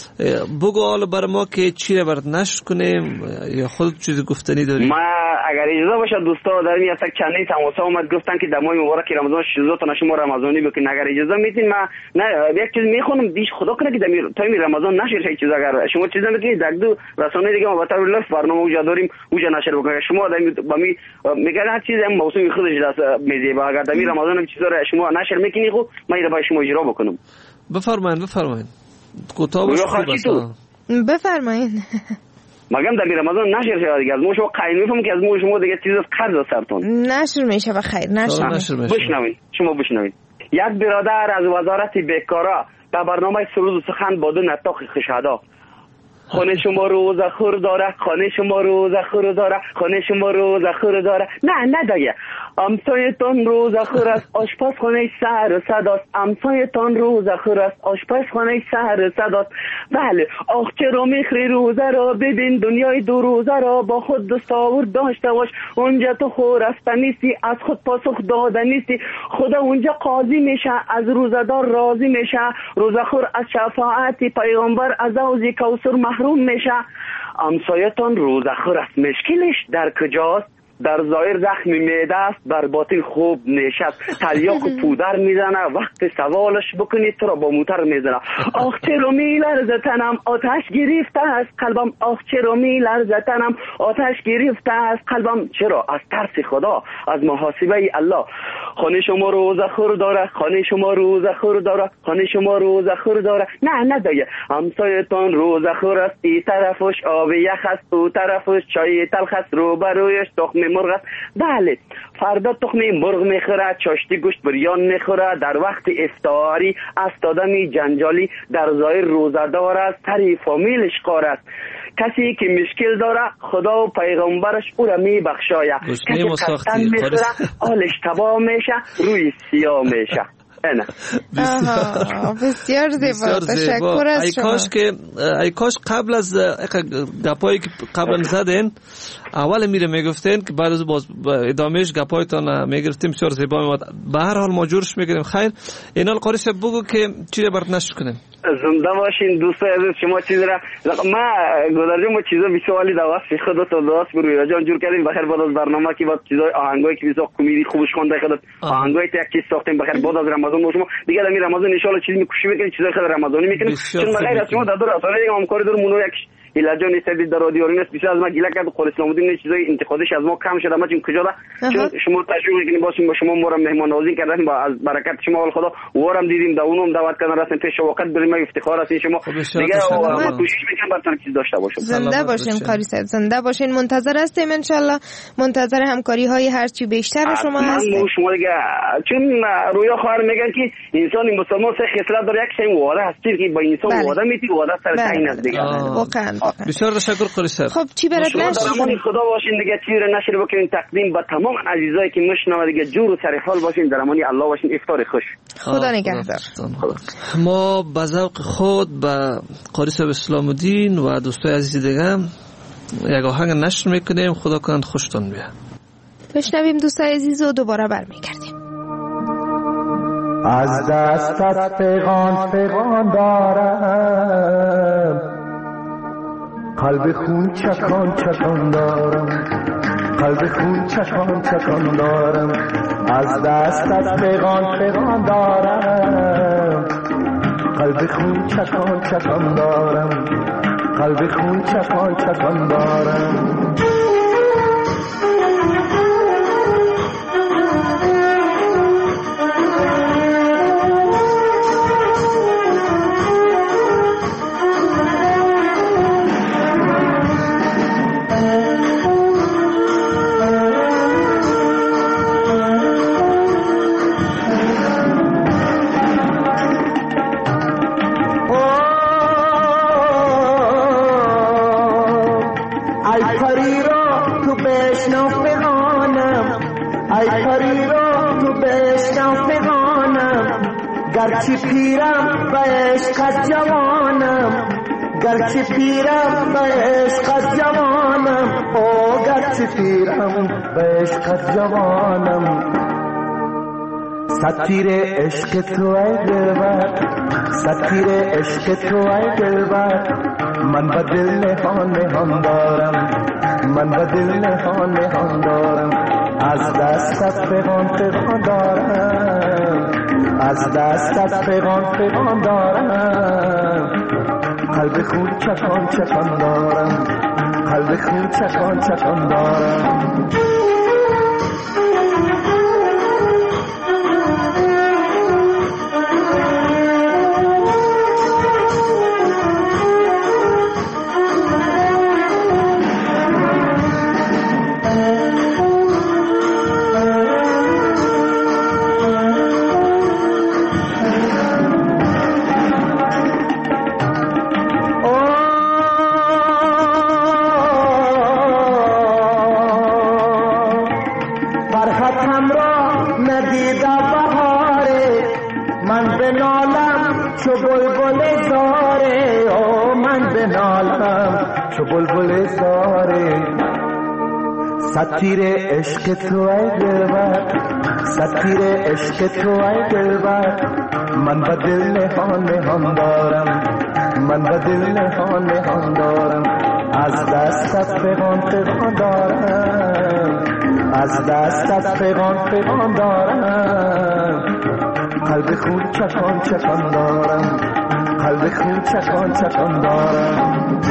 بگو حالا بر ما که چی رو برات نشر کنیم یا خود چیزی گفتنی داری؟ ما اگر اجازه باشه دوستا در این یک چندین تماسا اومد گفتن که در ماه مبارک رمضان شیزو تا شما رمضانی بکنین. اگر اجازه میدین ما نه یک چیز میخونم دیش خدا کنه که در تایم رمضان نشر شه چیز. اگر شما چیزا میگید در دو رسانه دیگه ما با طور لف برنامه اوجا داریم اوجا نشر بکنیم. شما با می میگن هر چیز موضوع خودش دست میزه با اگر در رمضان هم چیزا رو شما نشر میکنی خب من اینو با شما اجرا بکنم. بفرمایید بفرمایید کوتاه باشه بفرمایید. مگم در رمضان نشر شد دیگه از ما شما قایم میفهم که از ما شما دیگه چیز قرض سرتون نشر میشه بخیر نشر بشنوید شما بشنوید. یک برادر از وزارت بیکارا در برنامه سرود و سخن با دو نطاق خشادا خانه شما رو زخور داره، خانه شما رو زخور داره، خانه شما رو زخور داره. نه نداگه امسایتان رو زخور است، آشپز خانه سر صداست. امسایتان رو زخور است، آشپز خانه سر صداست. بله آخ چرا میخری روزه را ببین دنیای دو روزه را با خود دستاور داشته باش. اونجا تو خورسته نیستی از خود پاسخ داده نیستی. خدا اونجا قاضی میشه از روزدار راضی میشه. روزخور از شفاعت پیغمبر از حوض کوثر محروم میشه. امسایتان روزخور است، مشکلش در کجاست؟ در ظاهر زخمی میده است، بر باطن خوب نشست. تریاک و پودر میزنه، وقت سوالش بکنید تو را با موتر میزنه. آخ چرا میلرزه تنم آتش گرفته است قلبم. آخ چرا میلرزه تنم آتش گرفته است قلبم. چرا؟ از ترس خدا، از محاسبه الله. خانه شما روزخور داره، خانه شما روزخور داره، خانه شما روزخور داره. نه ندایه همسایتان روزخور است، این طرفش آب یخ است، او طرفش چای تلخ است، روبرویش تخم مرغ است. بله فردا تخم مرغ میخوره، چاشتی گوشت بریان میخوره. در وقت افطاری است آدمی جنجالی، در ظاهر روزدار است، سری فامیلش قار است. کسی که مشکل داره خدا و پیغمبرش او را میبخشاید. کسی قطن میخوره حالش تباه میشه، روی سیاه میشه. نه بسیار زیبا، تشکر از ای شما. کاش که ای کاش قبل از گپایی که قبلا زدین اول میره میگفتین که بعد از باز ادامهش گپایتان میگرفتیم. بسیار زیبا میاد. به هر حال ما جورش میگیریم. خیر اینال قاری صاحب بگو که چی برات نشر کنیم. زنده باشین دوستای عزیز. شما چیز را ما گذشته ما چیزا بیشوالی در واسه خودت تو درست بروی جان جور کردیم. بخیر بعد از برنامه که بعد چیزای آهنگایی که بسیار کمدی خوبش خونده خودت آهنگایی یک چیز ساختیم. بخیر بعد از رمضان شما دیگه در رمضان ان شاء الله چیزی میکوشی میکنید چیزای خود رمضانی میکنید. چون بغیر از شما در دور اصلا دیگه همکاری دور مونو یک ایلاجان استدی در رادیو رینس بسیار از ما گیلا کرد. قول اسلام الدین چیزای انتقادش از ما کم شده. ما چون کجا ده چون شما تشویق کنید باشیم با شما ما را مهمان نوازی کردیم با از برکت شما ول خدا ورم دیدیم دا اونم دعوت کردن رسن پیش وقت بریم افتخار است شما دیگه ما کوشش میکنیم براتون چیز داشته باشیم. زنده باشین قاری صاحب، زنده باشین. منتظر هستیم ان شاء الله. منتظر همکاری های هر چی بیشتر شما هستیم. شما دیگه چون رویا خواهر میگن که انسان مسلمان سه خصلت داره. یک شی وعده هست که با انسان وعده میتی وعده سر تعیین است دیگه. واقعا بسیار تشکر قاری صاحب. خب چی برات نشر کنیم؟ خدا باشین دیگه چی رو نشر بکنین تقدیم با تمام عزیزایی که میشنون دیگه جور و سر حال باشین در امانی الله باشین. افطار خوش. خدا نگهدار. ما به ذوق خود به قاری صاحب اسلام الدین و دوستای عزیز دیگه یک آهنگ نشر میکنیم. خدا کنه خوشتون بیاد. بشنویم دوستای عزیز و دوباره برمیگردیم. از دستت پیغام پیغام دارم، قلب خون چکان چکان دارم، قلب خون چکان چکان دارم، از دستت پیغام پیغام دارم، قلب خون چکان چکان دارم، قلب خون چکان چکان دارم. گرچه پیرم به عشقت جوانم، گرچه پیرم به عشقت جوانم، او گرچه پیرم به عشقت جوانم. ستیر عشق تو ای دلبر، ستیر عشق تو ای دلبر، من به دل نهان نهان دارم، من به دل نهان نهان دارم، از دستت پیغام پیغام دارم، از دستت پیغام پیغام دارم، قلب خون چکان چکان دارم، قلب خون چکان چکان دارم. بلبل زاره ستیر عشق تو ای دلبر، ستیر عشق تو ای دلبر، من به دل نهان نهان دارم، من به دل نهان نهان دارم، از دستت پیغام پیغام دارم، از دستت پیغام پیغام دارم، قلب خون چکان چکان دارم، قلب خون چکان چکان دارم.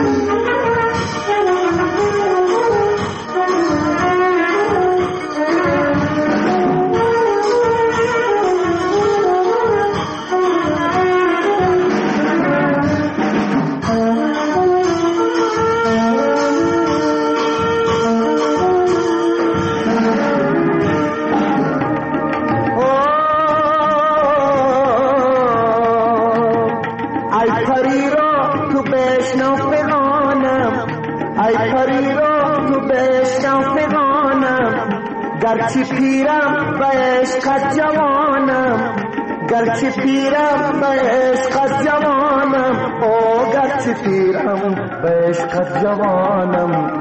گرچه پیرم به عشقت جوانم، گرچه پیرم به عشقت جوانم، او گرچه پیرم به عشقت جوانم.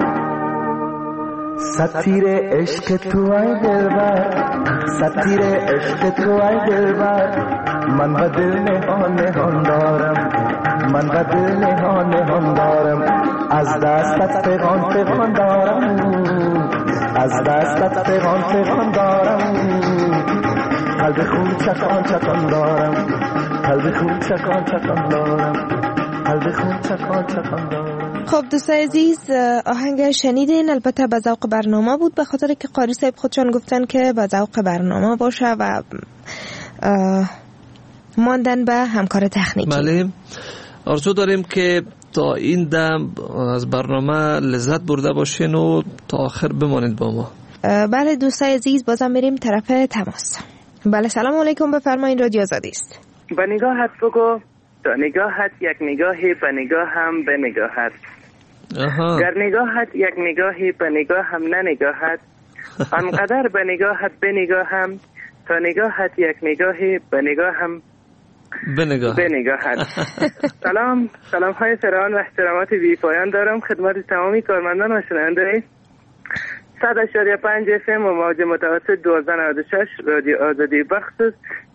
ستیر عشق تو ای دلبر، ستیر عشق تو ای دلبر، من به دل نهان نهان دارم، من به دل نهان نهان دارم، از دستت پیغام پیغام دارم، از دستت پیغام پیغام دارم، قلب خون چکان چکان دارم، قلب خون چکان چکان دارم، قلب خون چکان چکان دارم. خب دوستای عزیز، آهنگ شنیدین، البته به ذوق برنامه بود، به خاطر که قاری صاحب خودشان گفتن که به ذوق برنامه باشه و ماندن به همکار تکنیکی. بله، آرزو داریم که تا این دم از برنامه لذت برده باشین و تا آخر بمانید با ما. بله دوستای عزیز، بازم بریم طرف تماس. بله سلام علیکم، بفرمایید، رادیو آزادی است. به نگاهت بگو تا نگاهت یک نگاهی به نگاه هم به نگاهت، در نگاهت یک نگاهی به نگاه هم نه نگاهت، انقدر به نگاهت به نگاه هم تا نگاهت یک نگاهی به نگاه هم به نگاه به نگاهت. سلام سلام های سران و احترامات بی پایان دارم خدمت تمامی کارمندان و شنونده صد و پنج اف ام و موج متوسط دوازده نود و شش رادیو آزادی بخصوص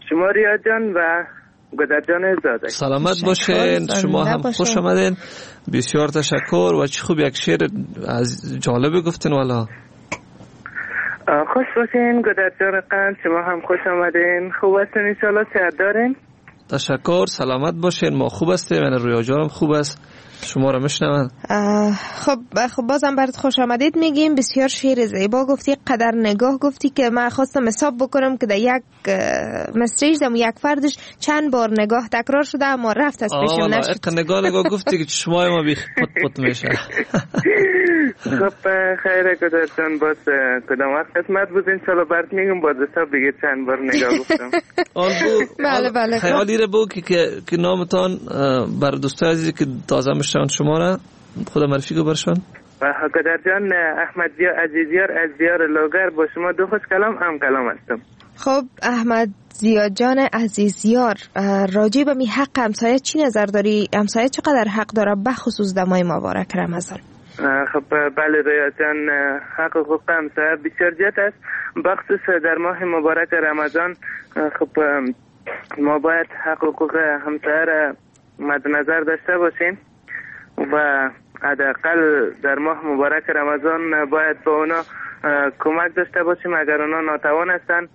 شما ریاض جان و گودر جان زاده. سلامت باشین. شما هم خوش آمدین. بسیار تشکر و چه خوب یک شعر از جالب گفتین. والا خوش باشین گودر جان قند. شما هم خوش آمدین. خوب هستین ان شاء الله؟ صحت دارین؟ تشکر. سلامت باشین. ما خوب هستیم. من رویا جانم خوب است. شما را میشنوند. خب خب بازم برات خوش آمدید میگیم. بسیار شعر زیبا گفتی. قدر نگاه گفتی که من خواستم حساب بکنم که در یک مسیج دم یک فردش چند بار نگاه تکرار شده اما رفت از پیشم نشد. آه نگاه نگاه گفتی که چشمای ما بی پت پت میشه. خب خیره گودر جان باز کدام وقت قسمت بود ان شاء الله برات میگم. باز حساب دیگه چند بار نگاه گفتم. بله بله. خیالی را بگو که که نامتان بر دوستای عزیزی که تازه میشن شما را خدا معرفی کو برشون. گودر جان احمد زیار عزیزیار از دیار لوگر با شما دو خوش کلام هم کلام هستم. خب احمد زیاد جان عزیزیار راجع به می حق همسایه چی نظر داری؟ همسایه چقدر حق داره بخصوص دمای مبارک رمضان؟ خب بله رویا جان حق حقوق همسایه بسیار زیاد است بخصوص در ماه مبارک رمضان. خب ما باید حق حقوق همسایه را مد نظر داشته باشیم و حداقل در ماه مبارک رمضان باید با اونا کمک داشته باشیم اگر اونا ناتوان هستن.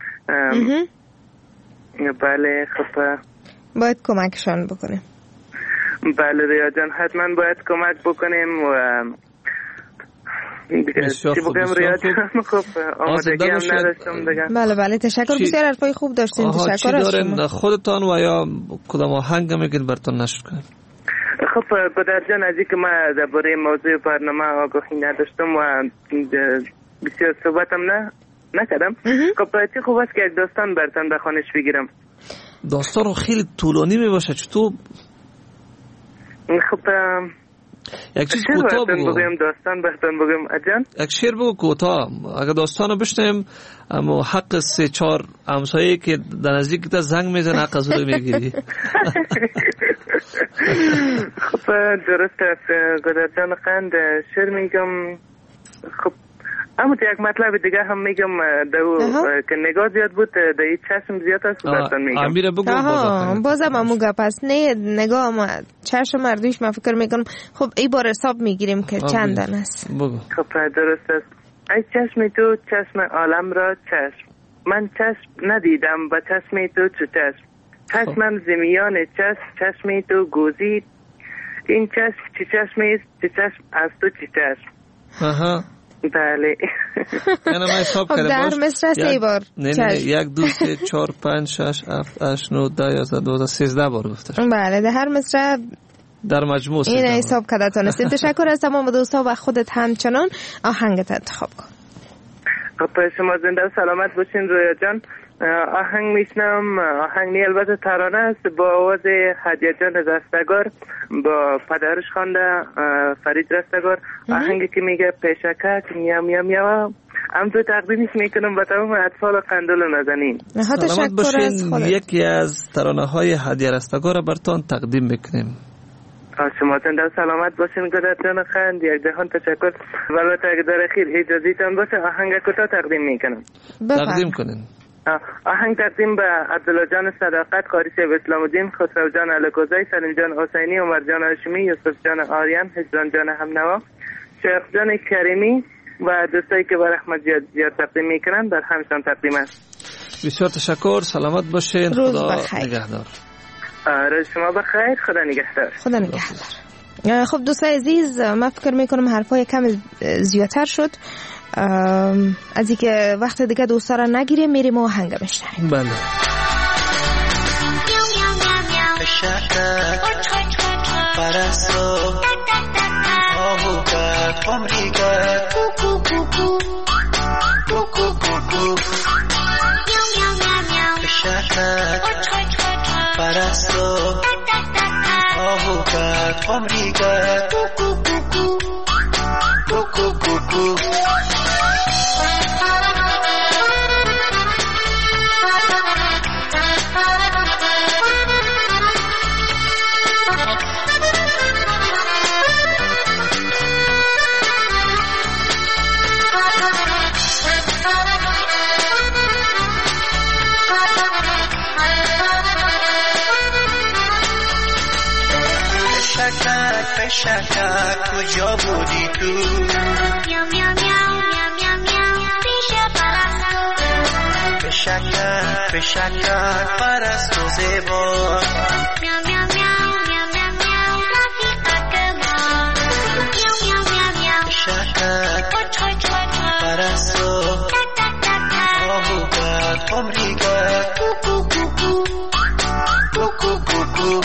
بله خب باید کمکشان بکنیم. بله ریا جان حتما باید کمک بکنیم و چی بگم ریا جان. خب آمادگی هم نداشتم دیگه. بله بله تشکر. بسیار حرفای خوب داشتین. تشکر از شما. خودتان و یا کدام آهنگ میگید براتون نشد کنیم؟ خب گودر جان از اینکه ما درباره موضوع برنامه آگاهی نداشتم و بسیار صحبتم نه نکردم. خب چه خوب است که یک داستان براتون بخوانش بگیرم. داستان رو خیلی طولانی میباشه چطور؟ خب یک چیز کوتاه بگو. بگم داستان براتون بگم اجان. یک شعر بگو کوتاه. اگه داستانو بشنیم اما حق سه چهار همسایه که در نزدیک تا زنگ میزنه حق از رو میگیری. خب درست است گودر جان قند. شعر میگم. خب اما یک مطلب دیگه هم میگم دو که نگاه زیاد بود در این چشم زیاد است براتون میگم. امیر بگو بازم. بازم اموگا پس نه نگاه ما چشم مردیش من فکر میکنم. خب ای بار حساب میگیریم که چندن است. بگو. خب درست است. ای چشم تو چشم عالم را چشم من چشم ندیدم با چشم تو چو چشم چشمم زمیان چشم چشم تو گوزید این چشم چی چشم است چی چشم از تو چی چشم. آها بله. یعنی من حساب کرده باش. در مصر سی بار. نه نه یک دو سه چهار پنج شش هفت هشت نه ده یازده دوازده سیزده بار گفتش. بله در هر مصر در مجموع این حساب کرده تونستید. تشکر از تمام دوستا و خودت همچنان آهنگت انتخاب کن. خب شما زنده و سلامت باشین رویا جان. آهنگ میشنم. آهنگ نی البته ترانه است با آواز هدیه جان رستگار با پدرش خوانده فرید رستگار. آهنگی که میگه پیشکک میام میام میام هم تو تقدیمش میکنم با تمام اطفال قندول و نازنین. سلامت باشین. یکی از ترانه های هدیه رستگار براتون تقدیم میکنیم. شما زنده و سلامت باشین گودر جان خند. یک جهان تشکر. البته اگه در اخیر اجازهتان باشه آهنگ کوتاه تقدیم میکنم. تقدیم کنین. آهنگ تقدیم به عبدالله جان صداقت، قاری شیخ اسلام الدین، خسرو جان الکوزی، سلیم جان حسینی، عمر جان هاشمی، یوسف جان آریان، هجران جان همنوا، شیخ جان کریمی و دوستایی که بر احمد زیاد تقدیم میکنن در همشان تقدیم است. بسیار تشکر. سلامت باشین. خدا نگهدار. روز شما بخیر. خدا نگهدار. خدا نگهدار. خب دوستای عزیز من فکر میکنم حرفای کم زیادتر شد. از اینکه وقت دیگه دوستا را نگیریم میریم و آهنگ بشنویم. بله. پشکک پشکک کجا بودی تو؟ میاو میاو میاو میاو میاو پیش پرستو. پشکک پشکک پرستو زیبا. میاو میاو میاو میاو میاو میاو رفیقک ما. میاو میاو میاو میاو پشکک پرستو. تک تک تک تک آهوگرد عمریگرد کو کو کو کو کو کو کو کو.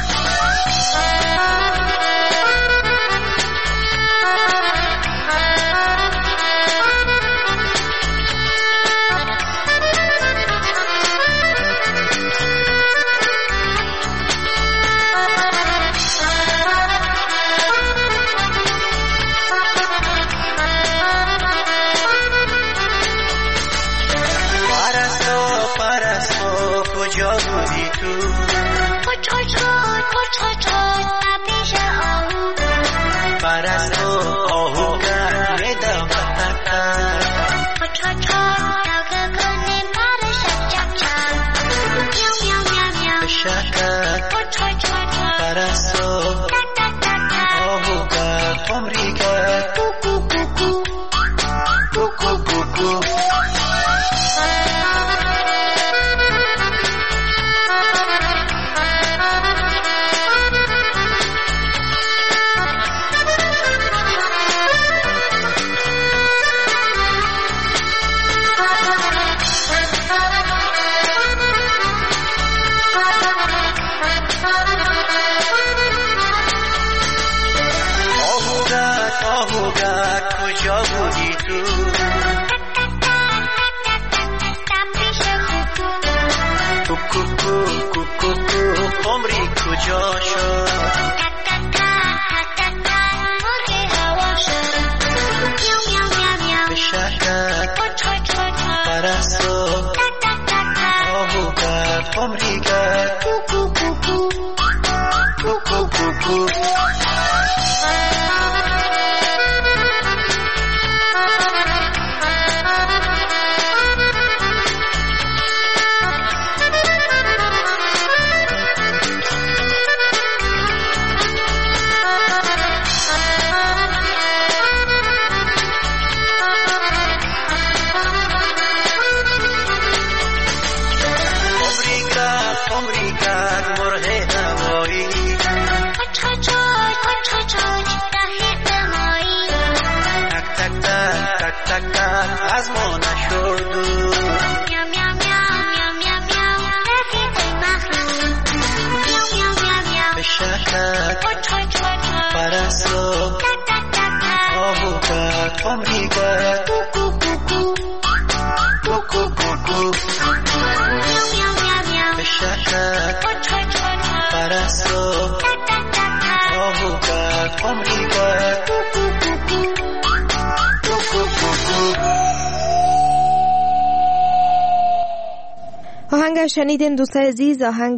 آهنگ شنیدین دوستای عزیز، آهنگ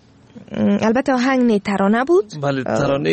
البته آهنگ نه ترانه بود. بله ترانه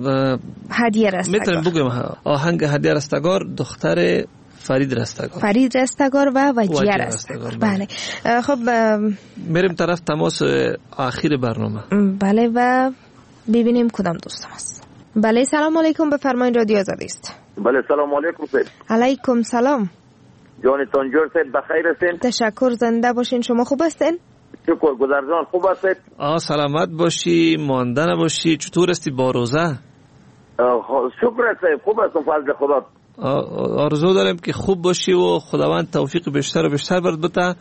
هدیه رستگار. میتونیم بگیم آهنگ هدیه رستگار دختر فرید رستگار. فرید رستگار و وجیه رستگار. بله. خب میریم طرف تماس آخر برنامه. بله و ببینیم کدام دوستم است. بله سلام علیکم، بفرمایید رادیو آزادی است. بله سلام علیکم سید. علیکم سلام. جانتان جور سید بخیر هستین؟ تشکر، زنده باشین. شما خوب هستین؟ شکر گذرجان خوب هستید؟ آه سلامت باشی، مانده نباشی. چطور هستی با روزه؟ شکر است خوب هستم فضل خدا. آرزو دارم که خوب باشی و خداوند توفیق بیشتر و بیشتر برات بده.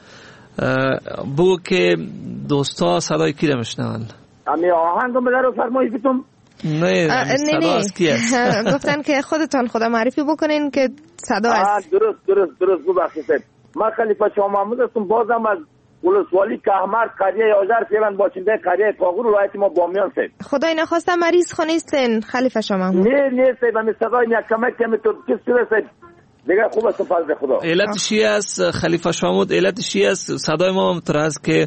بگو که دوستا صدای کی رو میشنون؟ امی آهنگو بذارو فرمایش بتون. نه نه نه گفتن که خودتان خدا معرفی بکنین که صدا است. درست درست درست ببخشید. من خلیفه شاه محمود هستم، بازم از ولسوالی کهمر قریه یازر فعلا باشنده قریه کاغور ولایت ما بامیان سید. خدای نخواسته مریض خونیستین خلیفه شاه محمود؟ نه نه سید، من صدای یک کمک کمی تو کس شده سید. دیگه خوب است فضل خدا. علت چی است خلیفه شاه محمود؟ علت چی است؟ صدای ما متر است که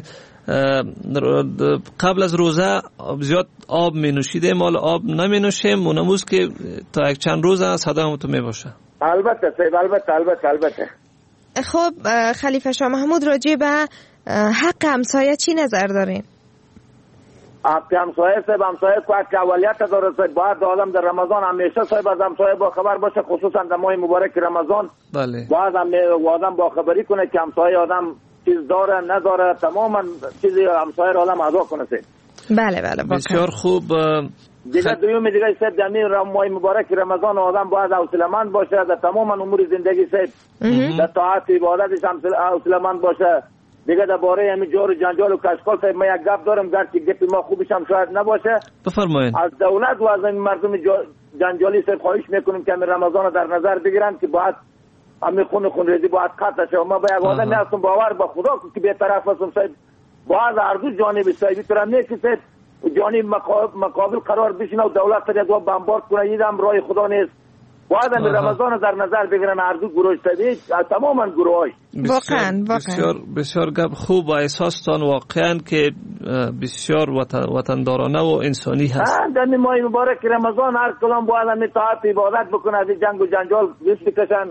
قبل از روزه زیاد آب می نوشیده، مال آب نمی نوشیم، اونموز که تا یک چند روز صدا هم تو می باشه. البته سید، البته البته البته. خب خلیفه شاه محمود راجع به حق همسایه چی نظر دارین؟ همسایه صاحب همسایه که اولیت داره صاحب، باید آدم در رمضان همیشه صاحب از همسایه با خبر باشه، خصوصا در ماه مبارک رمضان. بله. باید آدم با خبری کنه که همسایه آدم چیز داره نداره، تماما چیزی همسایه را آدم ادا کنه صاحب. بله بله بسیار خوب. دیگه خ... دویم دیگه صاحب در ماه مبارک رمضان آدم باید حوصله‌مند باشه در تمام امور زندگی صاحب، در طاعت عبادتش هم حوصله‌مند باشه. دیگه درباره همین جور و جنجال و کشکال صاحب ما یک گپ دارم، گرچه گپ ما خوبش هم شاید نباشه. بفرمایید. از دولت و از این مردم جنجالی صاحب خواهش میکنیم که همین رمضان در نظر بگیرن که باید همین خون خون ریزی باید قطع شه. ما با یک آدم هستم باور با خدا که بی‌طرف هستم صاحب، باید هر دو جانب صاحب طرف نه که صاحب جانب مقابل قرار بشینه و دولت را یک بار بمبارد کنه، این هم راه خدا نیست. باید هم رمضان در نظر بگیرن هر دو گروه تبعید، تماما گروه‌های. واقعا واقعا بسیار بسیار گپ خوب و احساستان واقعا که بسیار وطندارانه و انسانی هست. در ماه مبارک رمضان هر کلام باید هم طاعت عبادت بکنه، از جنگ و جنجال بیش بکشن.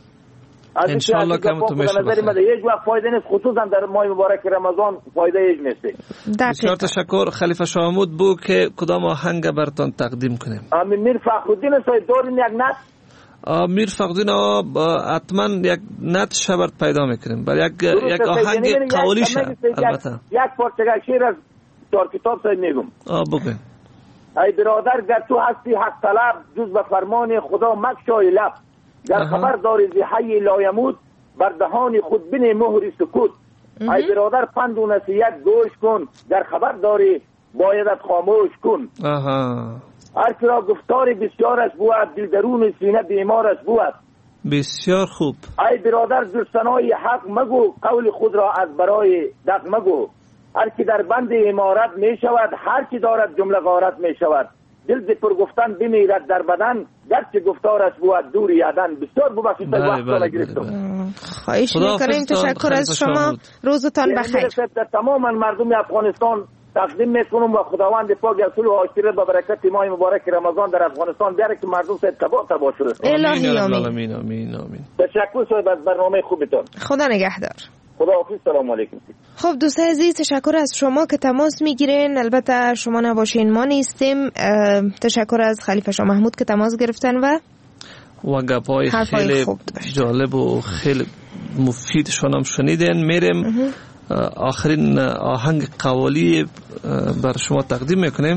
ان شاء الله کم تو میشه بخیر. هیچ وقت فایده نیست، خصوصا در ماه مبارک رمضان فایده هیچ نیست. بسیار تشکر. خلیفه شامود بو که کدام آهنگ براتون تقدیم کنیم؟ امیر فخرالدین صاحب دارین یک نت؟ امیر فخرالدین حتما یک نت شبرد پیدا میکنیم برای یک یک آهنگ قوالیش. البته یک پارچه شعر از چهار کتاب صاحب میگم. آ بگو. ای برادر گر تو هستی حق طلب، جز به فرمان خدا مگشای لب. در خبر داری زی حی لایمود، بر دهان خود بنی مهر سکوت. ای برادر پند و نصیحت گوش کن، در خبر داری بایدت خاموش کن. آها. هر کرا گفتار بسیارش بود، دل درون سینه بیمارش بود. بسیار خوب. ای برادر جستنای حق مگو، قول خود را از برای دق مگو. هر کی در بند امارت می شود، هر کی دارد جمله غارت می شود. دل ز پر گفتن بمیرد در بدن، گرچه گفتارش بود دور یادن. بسیار ببخشید وقت را گرفتم. خواهش می‌کنیم. تشکر از شما. روزتان بخیر. در تمام مردم افغانستان تقدیم میکنم و خداوند پاک رسول و عاشقان با برکت ماه مبارک رمضان در افغانستان بیاره که مردم صد تبا تبا شده. الهی آمین. آمین آمین آمین. تشکر صاحب از برنامه خوبتون. خدا نگهدار. خداحافظ. سلام علیکم. خب دوستان عزیز، تشکر از شما که تماس میگیرین. البته شما نباشین ما نیستیم. تشکر از خلیفه شاه محمود که تماس گرفتن و و گپای خیلی جالب و خیلی مفیدشون هم شنیدین. میریم آخرین آهنگ قوالی بر شما تقدیم میکنیم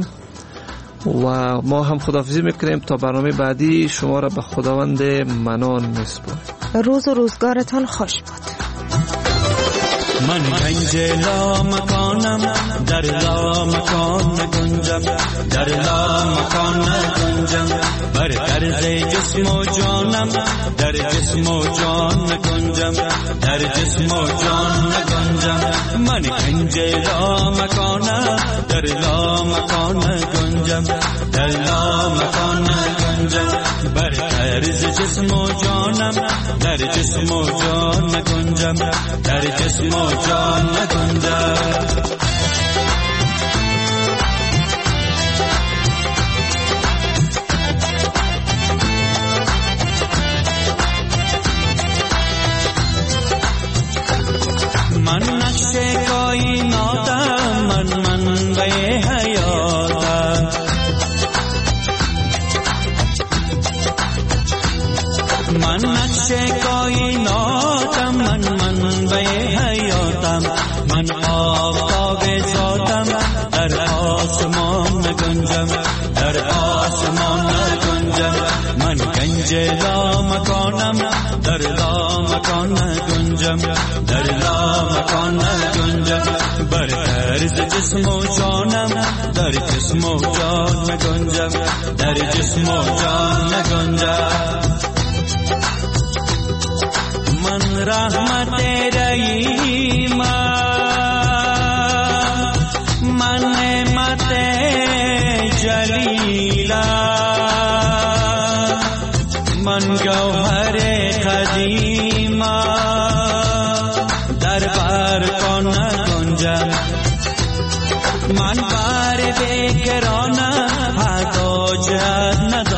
و ما هم خداحافظی میکنیم تا برنامه بعدی. شما را به خداوند منان میسپاریم. روز و روزگارتان خوش باد. من گنج لا مکانم، در لا مکان نگنجم، در لا مکان نگنجم. بر طرز جسم و جانم، در جسم و جان نگنجم، در جسم و جان نگنجم. من گنج لا مکانم، در لا مکان نگنجم، در لا مکان نگنجم. بر طرز جسم و جانم، در جسم و جان نگنجم، در جسم و جان نگنجم. من نقش کائناتم، من منبع حیاتم. من نقش کائناتم، من منبع حیاتم. من آفتاب ذاتم، در آسمان نگنجم، در آسمان نگنجم. من گنج لا مکانم، در لا مکان نگنجم، در لا مکان نگنجم. بر طرز جسم و جانم، در جسم و جان نگنجم، در جسم و جان نگنجم. من رحمت رحیمم، من نعمت جلیلم. من گوهر قدیمم، در بر کن نگنجم. من بر بکرانم، حتی جد